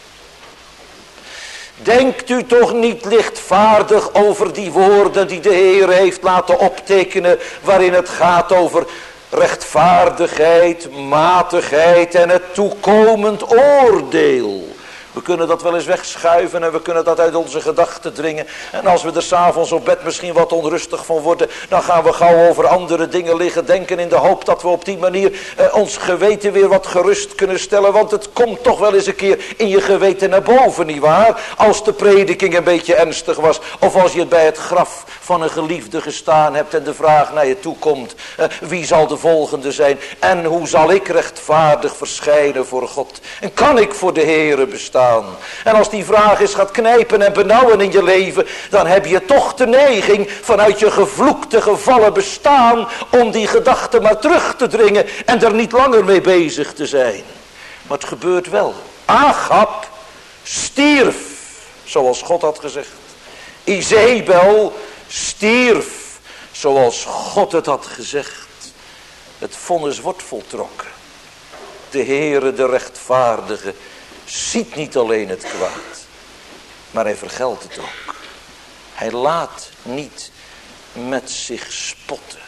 Denkt u toch niet lichtvaardig over die woorden die de Heer heeft laten optekenen, waarin het gaat over rechtvaardigheid, matigheid en het toekomend oordeel. We kunnen dat wel eens wegschuiven en we kunnen dat uit onze gedachten dringen. En als we er 's avonds op bed misschien wat onrustig van worden, dan gaan we gauw over andere dingen liggen denken in de hoop dat we op die manier eh, ons geweten weer wat gerust kunnen stellen. Want het komt toch wel eens een keer in je geweten naar boven, nietwaar? Als de prediking een beetje ernstig was, of als je bij het graf van een geliefde gestaan hebt en de vraag naar je toe komt, eh, wie zal de volgende zijn en hoe zal ik rechtvaardig verschijnen voor God? En kan ik voor de Heere bestaan? En als die vraag eens gaat knijpen en benauwen in je leven, dan heb je toch de neiging vanuit je gevloekte gevallen bestaan om die gedachte maar terug te dringen en er niet langer mee bezig te zijn. Maar het gebeurt wel. Agab stierf, zoals God had gezegd. Izebel stierf, zoals God het had gezegd. Het vonnis wordt voltrokken. De Heere, de rechtvaardige, ziet niet alleen het kwaad, maar hij vergeldt het ook. Hij laat niet met zich spotten.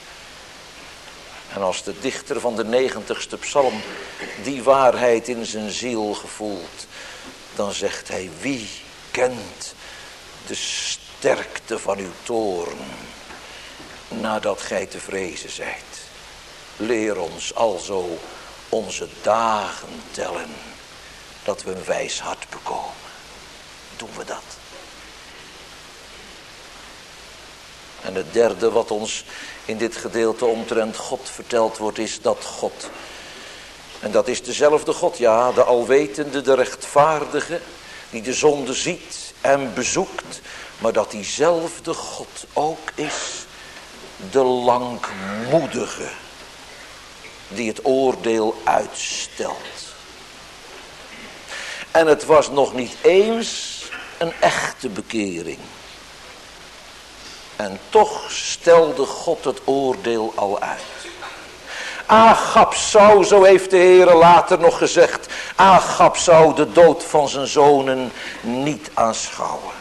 En als de dichter van de negentigste psalm die waarheid in zijn ziel gevoelt, dan zegt hij: wie kent de sterkte van uw toorn, nadat gij te vrezen zijt? Leer ons alzo onze dagen tellen, dat we een wijs hart bekomen. Doen we dat? En het derde wat ons in dit gedeelte omtrent God verteld wordt, is dat God, en dat is dezelfde God, ja, de alwetende, de rechtvaardige, die de zonde ziet en bezoekt, maar dat diezelfde God ook is de langmoedige, die het oordeel uitstelt. En het was nog niet eens een echte bekering. En toch stelde God het oordeel al uit. Agab zou, zo heeft de Heer later nog gezegd, Agab zou de dood van zijn zonen niet aanschouwen.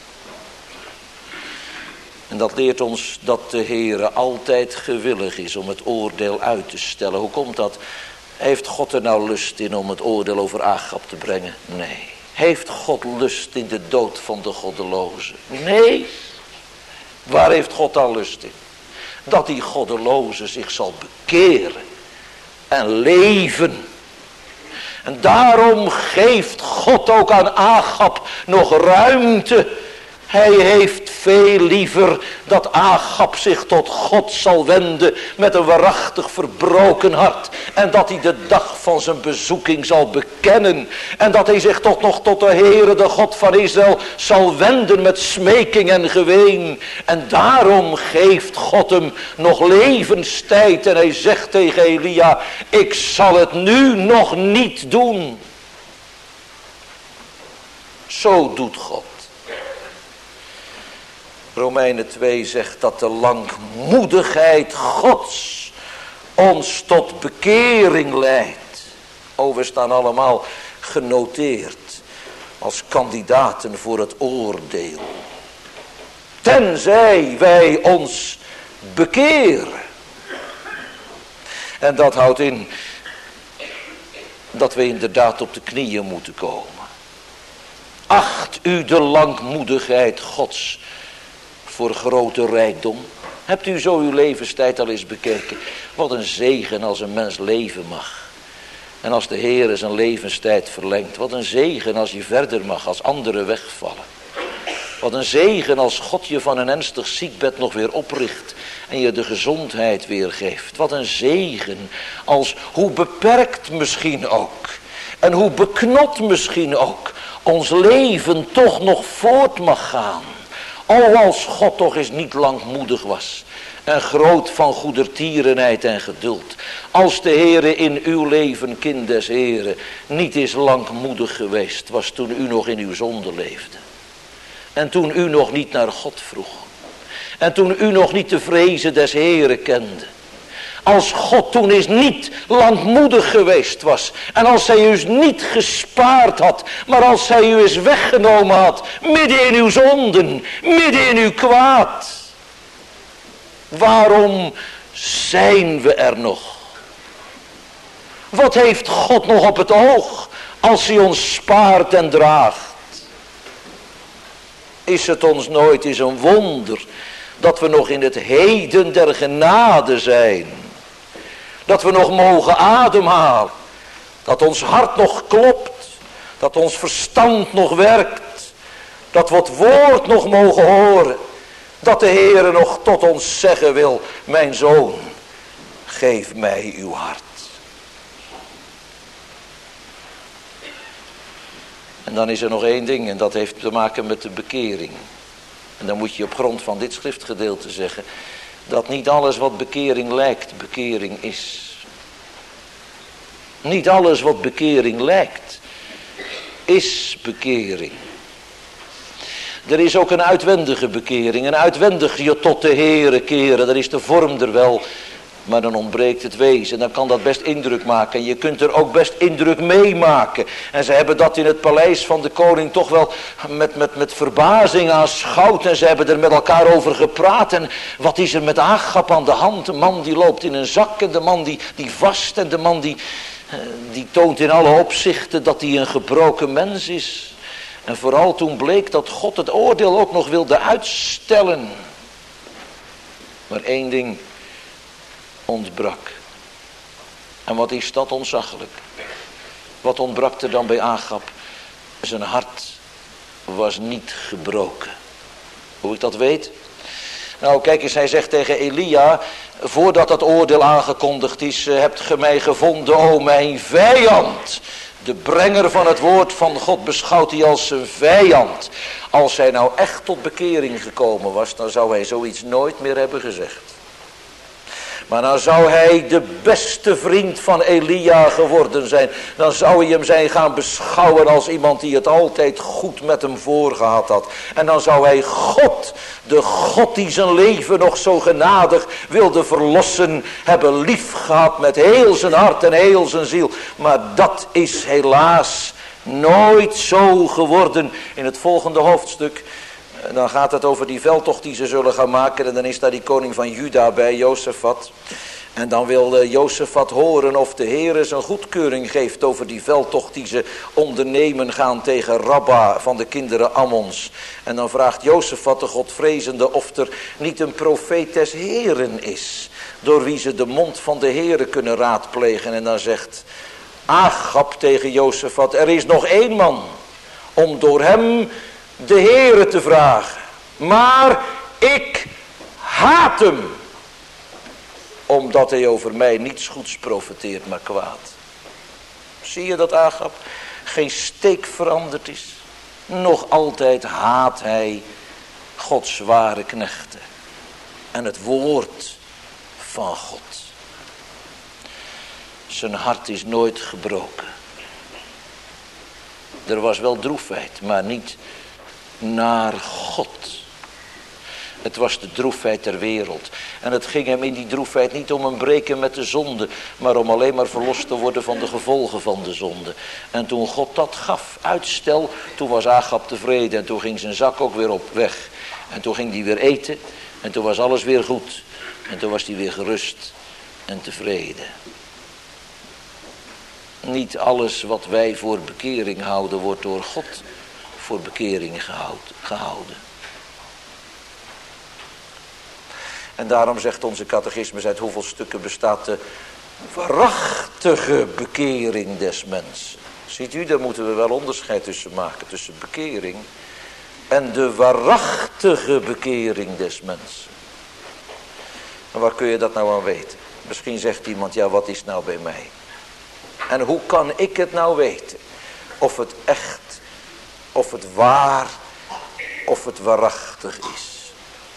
En dat leert ons dat de Heer altijd gewillig is om het oordeel uit te stellen. Hoe komt dat? Heeft God er nou lust in om het oordeel over Agab te brengen? Nee. Heeft God lust in de dood van de goddelozen? Nee. Waar heeft God dan lust in? Dat die goddeloze zich zal bekeren en leven. En daarom geeft God ook aan Agab nog ruimte. Hij heeft veel liever dat Agab zich tot God zal wenden met een waarachtig verbroken hart. En dat hij de dag van zijn bezoeking zal bekennen. En dat hij zich tot nog tot de Heere, de God van Israël, zal wenden met smeking en geween. En daarom geeft God hem nog levenstijd. En hij zegt tegen Elia: ik zal het nu nog niet doen. Zo doet God. Romeinen twee zegt dat de langmoedigheid Gods ons tot bekering leidt. Oh, we staan allemaal genoteerd als kandidaten voor het oordeel. Tenzij wij ons bekeren. En dat houdt in dat we inderdaad op de knieën moeten komen. Acht u de langmoedigheid Gods voor grote rijkdom. Hebt u zo uw levenstijd al eens bekeken? Wat een zegen als een mens leven mag. En als de Heer zijn levenstijd verlengt. Wat een zegen als je verder mag, als anderen wegvallen. Wat een zegen als God je van een ernstig ziekbed nog weer opricht en je de gezondheid weer geeft. Wat een zegen als, hoe beperkt misschien ook en hoe beknot misschien ook, ons leven toch nog voort mag gaan. O, als God toch eens niet langmoedig was en groot van goedertierenheid en geduld. Als de Heere in uw leven, kind des Heeren, niet is langmoedig geweest was toen u nog in uw zonde leefde. En toen u nog niet naar God vroeg. En toen u nog niet de vrezen des Heeren kende. Als God toen eens niet langmoedig geweest was. En als hij u eens niet gespaard had. Maar als hij u eens weggenomen had. Midden in uw zonden. Midden in uw kwaad. Waarom zijn we er nog? Wat heeft God nog op het oog als hij ons spaart en draagt? Is het ons nooit eens een wonder dat we nog in het heden der genade zijn? Dat we nog mogen ademhalen. Dat ons hart nog klopt. Dat ons verstand nog werkt. Dat we het woord nog mogen horen. Dat de Heere nog tot ons zeggen wil: mijn zoon, geef mij uw hart. En dan is er nog één ding en dat heeft te maken met de bekering. En dan moet je op grond van dit schriftgedeelte zeggen dat niet alles wat bekering lijkt, bekering is. Niet alles wat bekering lijkt, is bekering. Er is ook een uitwendige bekering, een uitwendig je tot de Heere keren. Dat is de vorm er wel, maar dan ontbreekt het wezen. Dan kan dat best indruk maken. En je kunt er ook best indruk meemaken. En ze hebben dat in het paleis van de koning toch wel met, met, met verbazing aanschouwd. En ze hebben er met elkaar over gepraat. En wat is er met Agab aan de hand? De man die loopt in een zak en de man die, die vast. En de man die, die toont in alle opzichten dat hij een gebroken mens is. En vooral toen bleek dat God het oordeel ook nog wilde uitstellen. Maar één ding ontbrak. En wat is dat ontzaglijk? Wat ontbrak er dan bij Agab? Zijn hart was niet gebroken. Hoe ik dat weet? Nou kijk eens, hij zegt tegen Elia, voordat dat oordeel aangekondigd is, hebt ge mij gevonden, o mijn vijand. De brenger van het woord van God beschouwt hij als zijn vijand. Als hij nou echt tot bekering gekomen was, dan zou hij zoiets nooit meer hebben gezegd. Maar dan zou hij de beste vriend van Elia geworden zijn. Dan zou hij hem zijn gaan beschouwen als iemand die het altijd goed met hem voorgehad had. En dan zou hij God, de God die zijn leven nog zo genadig wilde verlossen, hebben lief gehad met heel zijn hart en heel zijn ziel. Maar dat is helaas nooit zo geworden. In het volgende hoofdstuk, dan gaat het over die veldtocht die ze zullen gaan maken. En dan is daar die koning van Juda bij, Jozefat. En dan wil Jozefat horen of de Heere zijn goedkeuring geeft over die veldtocht die ze ondernemen gaan tegen Rabba van de kinderen Ammons. En dan vraagt Jozefat de Godvrezende of er niet een profeet des Heeren is, door wie ze de mond van de Heere kunnen raadplegen. En dan zegt Agab tegen Jozefat, er is nog één man om door hem de Heere te vragen. Maar ik haat hem, omdat hij over mij niets goeds profeteert, maar kwaad. Zie je dat Agab geen steek veranderd is? Nog altijd haat hij Gods ware knechten en het woord van God. Zijn hart is nooit gebroken. Er was wel droefheid, maar niet naar God. Het was de droefheid der wereld. En het ging hem in die droefheid niet om een breken met de zonde, maar om alleen maar verlost te worden van de gevolgen van de zonde. En toen God dat gaf, uitstel, toen was Agab tevreden en toen ging zijn zak ook weer op weg. En toen ging hij weer eten en toen was alles weer goed. En toen was hij weer gerust en tevreden. Niet alles wat wij voor bekering houden, wordt door God voor bekering gehouden. En daarom zegt onze catechismus, uit hoeveel stukken bestaat de waarachtige bekering des mensen. Ziet u, daar moeten we wel onderscheid tussen maken, tussen bekering en de waarachtige bekering des mensen. En waar kun je dat nou aan weten? Misschien zegt iemand, ja, wat is nou bij mij? En hoe kan ik het nou weten? Of het echt, of het waar, of het waarachtig is.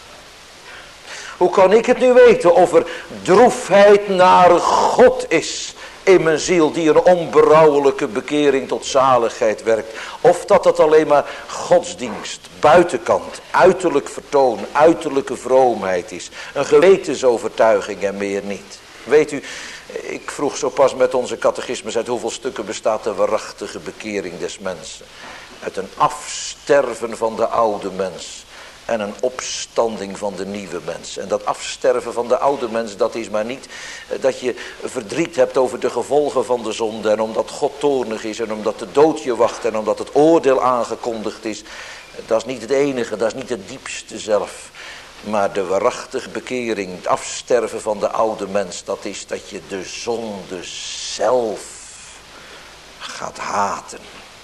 Hoe kan ik het nu weten of er droefheid naar God is in mijn ziel, die een onberouwelijke bekering tot zaligheid werkt? Of dat het alleen maar godsdienst, buitenkant, uiterlijk vertoon, uiterlijke vroomheid is. Een gewetensovertuiging en meer niet. Weet u, ik vroeg zo pas met onze catechismus, uit hoeveel stukken bestaat de waarachtige bekering des mensen? Uit een afsterven van de oude mens en een opstanding van de nieuwe mens. En dat afsterven van de oude mens, dat is maar niet dat je verdriet hebt over de gevolgen van de zonde, en omdat God toornig is, en omdat de dood je wacht, en omdat het oordeel aangekondigd is. Dat is niet het enige, dat is niet het diepste zelf. Maar de waarachtige bekering, het afsterven van de oude mens, dat is dat je de zonde zelf gaat haten.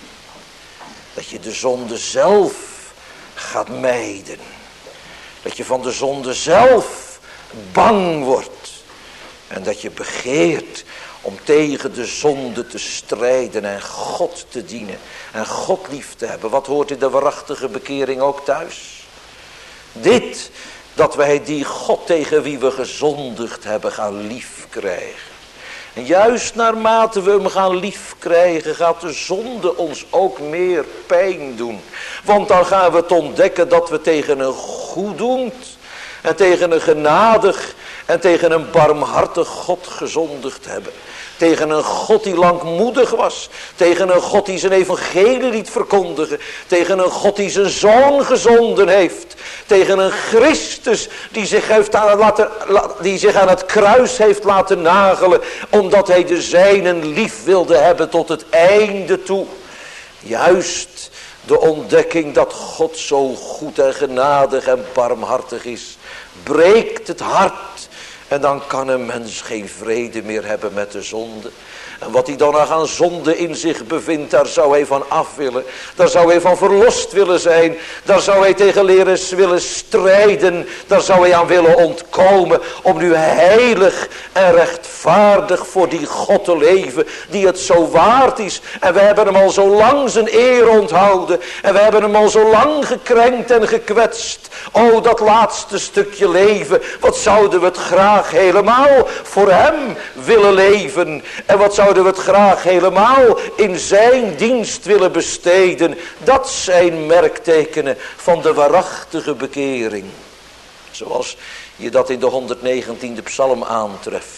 Dat je de zonde zelf gaat mijden. Dat je van de zonde zelf bang wordt. En dat je begeert om tegen de zonde te strijden en God te dienen. En God lief te hebben. Wat hoort in de waarachtige bekering ook thuis? Dit, dat wij die God tegen wie we gezondigd hebben gaan lief krijgen. En juist naarmate we hem gaan lief krijgen, gaat de zonde ons ook meer pijn doen. Want dan gaan we het ontdekken dat we tegen een goeddoend en tegen een genadig en tegen een barmhartig God gezondigd hebben. Tegen een God die langmoedig was. Tegen een God die zijn evangelie liet verkondigen. Tegen een God die zijn zoon gezonden heeft. Tegen een Christus die zich, heeft aan, laten, die zich aan het kruis heeft laten nagelen. Omdat hij de zijnen lief wilde hebben tot het einde toe. Juist de ontdekking dat God zo goed en genadig en barmhartig is. Breekt het hart. En dan kan een mens geen vrede meer hebben met de zonde. En wat hij dan nog aan zonde in zich bevindt, daar zou hij van af willen. Daar zou hij van verlost willen zijn. Daar zou hij tegen leren willen strijden. Daar zou hij aan willen ontkomen. Om nu heilig en rechtvaardig voor die God te leven. Die het zo waard is. En we hebben hem al zo lang zijn eer onthouden. En we hebben hem al zo lang gekrenkt en gekwetst. O, dat laatste stukje leven. Wat zouden we het graag helemaal voor hem willen leven. En wat zouden we het graag helemaal in zijn dienst willen besteden. Dat zijn merktekenen van de waarachtige bekering. Zoals je dat in de honderdnegentiende psalm aantreft.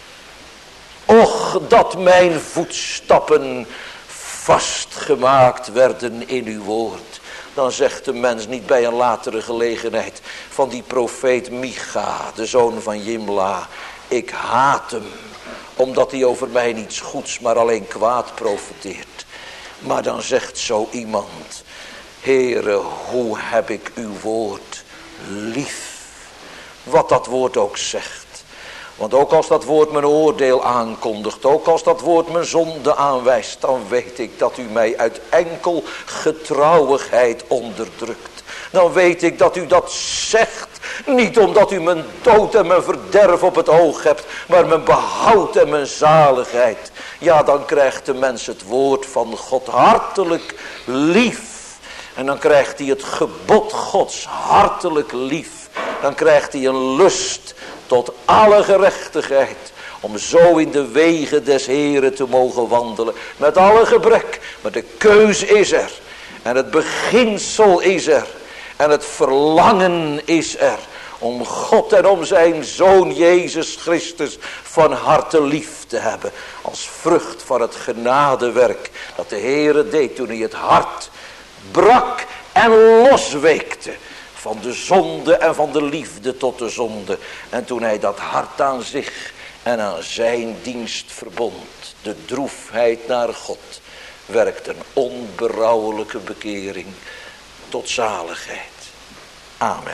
Och, dat mijn voetstappen vastgemaakt werden in uw woord. Dan zegt de mens niet bij een latere gelegenheid van die profeet Micha, de zoon van Jimla. Ik haat hem, omdat hij over mij niets goeds, maar alleen kwaad profeteert. Maar dan zegt zo iemand, Heere, hoe heb ik uw woord lief. Wat dat woord ook zegt. Want ook als dat woord mijn oordeel aankondigt, ook als dat woord mijn zonde aanwijst, dan weet ik dat u mij uit enkel getrouwigheid onderdrukt. Dan weet ik dat u dat zegt, niet omdat u mijn dood en mijn verderf op het oog hebt, maar mijn behoud en mijn zaligheid. Ja, dan krijgt de mens het woord van God hartelijk lief. En dan krijgt hij het gebod Gods hartelijk lief. Dan krijgt hij een lust tot alle gerechtigheid. Om zo in de wegen des Heren te mogen wandelen. Met alle gebrek. Maar de keus is er. En het beginsel is er. En het verlangen is er. Om God en om zijn Zoon Jezus Christus van harte lief te hebben. Als vrucht van het genadewerk dat de Heere deed toen hij het hart brak en losweekte. Van de zonde en van de liefde tot de zonde. En toen hij dat hart aan zich en aan zijn dienst verbond. De droefheid naar God. Werkt een onberouwelijke bekering tot zaligheid. Amen.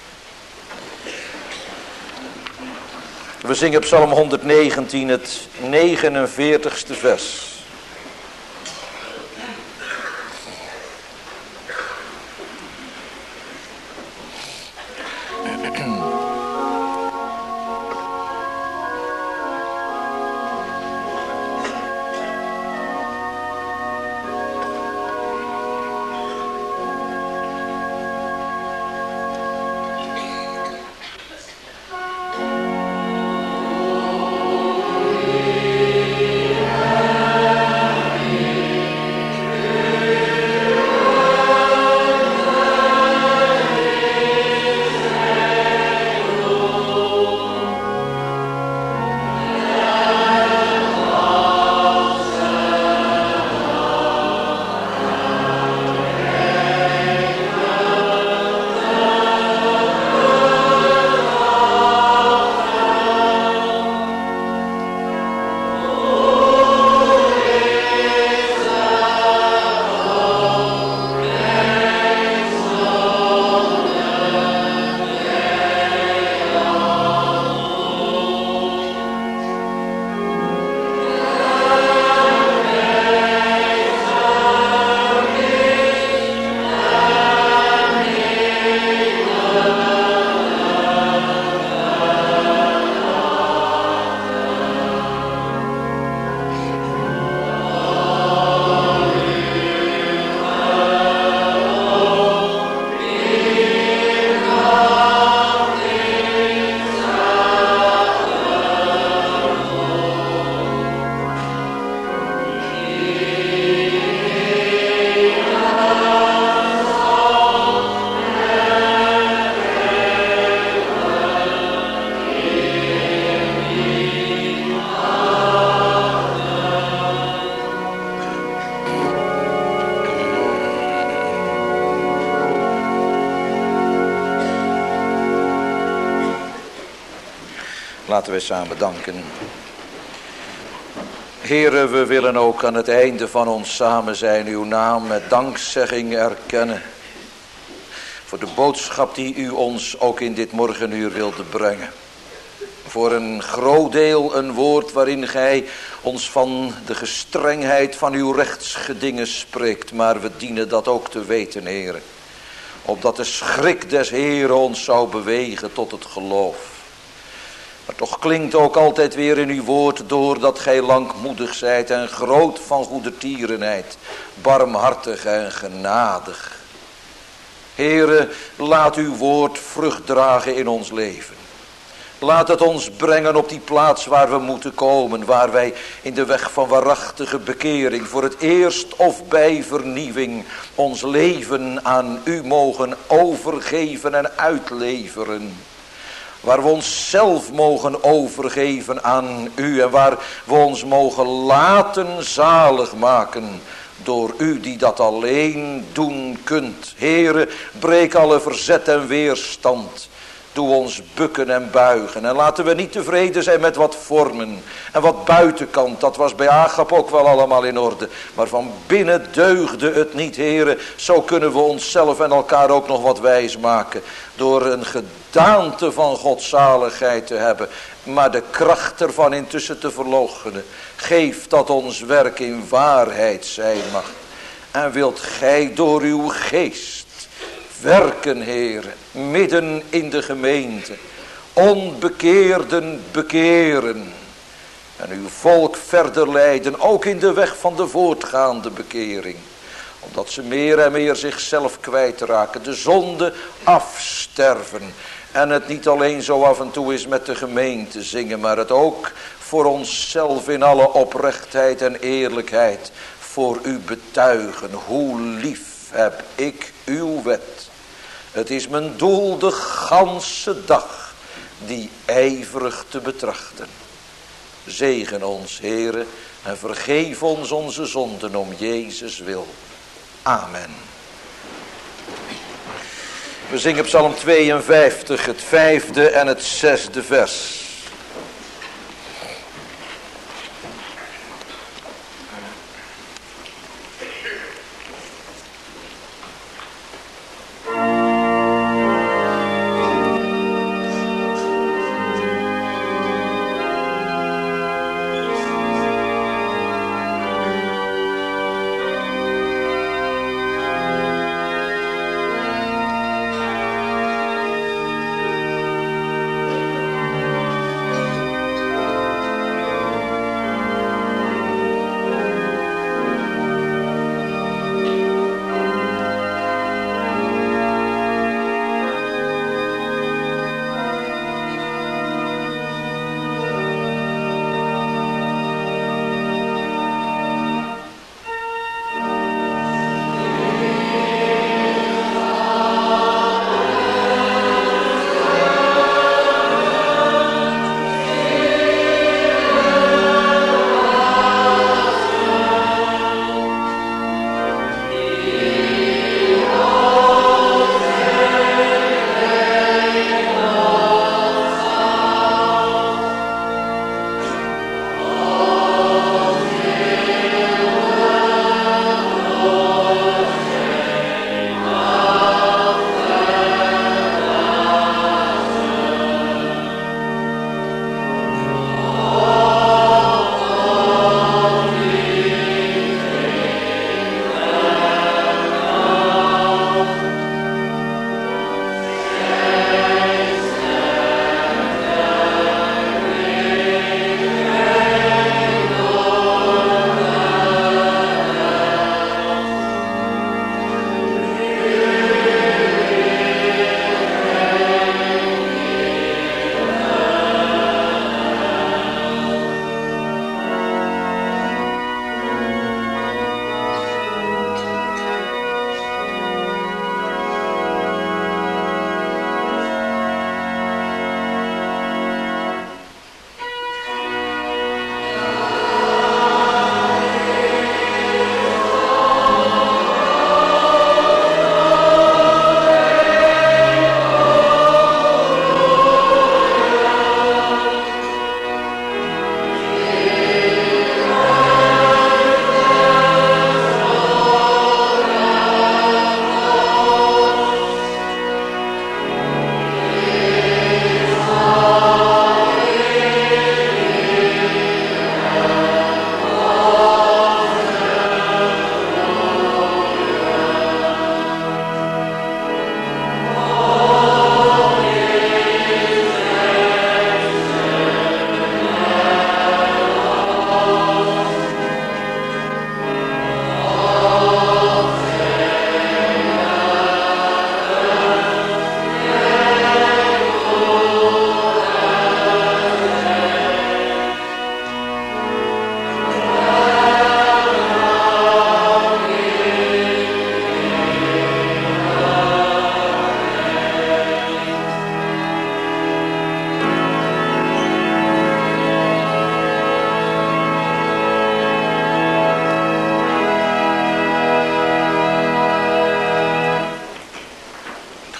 We zingen Psalm honderdnegentien, het negenenveertigste vers. Laten we samen danken. Heere, we willen ook aan het einde van ons samen zijn uw naam met dankzegging erkennen. Voor de boodschap die u ons ook in dit morgenuur wilde brengen. Voor een groot deel een woord waarin gij ons van de gestrengheid van uw rechtsgedingen spreekt. Maar we dienen dat ook te weten, Heere. Opdat de schrik des Heeren ons zou bewegen tot het geloof. Maar toch klinkt ook altijd weer in uw woord door dat gij langmoedig zijt en groot van goedertierenheid, barmhartig en genadig. Heere, laat uw woord vrucht dragen in ons leven. Laat het ons brengen op die plaats waar we moeten komen, waar wij in de weg van waarachtige bekering voor het eerst of bij vernieuwing ons leven aan u mogen overgeven en uitleveren. Waar we onszelf mogen overgeven aan u en waar we ons mogen laten zalig maken door u die dat alleen doen kunt. Heere, breek alle verzet en weerstand. Doe ons bukken en buigen. En laten we niet tevreden zijn met wat vormen. En wat buitenkant, dat was bij Agap ook wel allemaal in orde. Maar van binnen deugde het niet, Heere. Zo kunnen we onszelf en elkaar ook nog wat wijs maken. Door een gedaante van godzaligheid te hebben. Maar de kracht ervan intussen te verloochenen. Geef dat ons werk in waarheid zijn mag. En wilt gij door uw geest werken, Heere, midden in de gemeente, onbekeerden bekeren en uw volk verder leiden, ook in de weg van de voortgaande bekering, omdat ze meer en meer zichzelf kwijtraken, de zonde afsterven en het niet alleen zo af en toe is met de gemeente zingen, maar het ook voor onszelf in alle oprechtheid en eerlijkheid voor u betuigen. Hoe lief heb ik uw wet. Het is mijn doel de ganse dag die ijverig te betrachten. Zegen ons, Heere, en vergeef ons onze zonden om Jezus wil. Amen. We zingen Psalm tweeënvijftig, het vijfde en het zesde vers.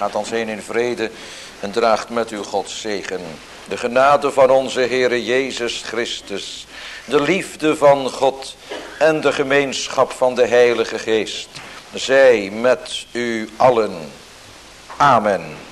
Gaat ons heen in vrede en draagt met u Gods zegen. De genade van onze Heere Jezus Christus, de liefde van God en de gemeenschap van de Heilige Geest, zij met u allen. Amen.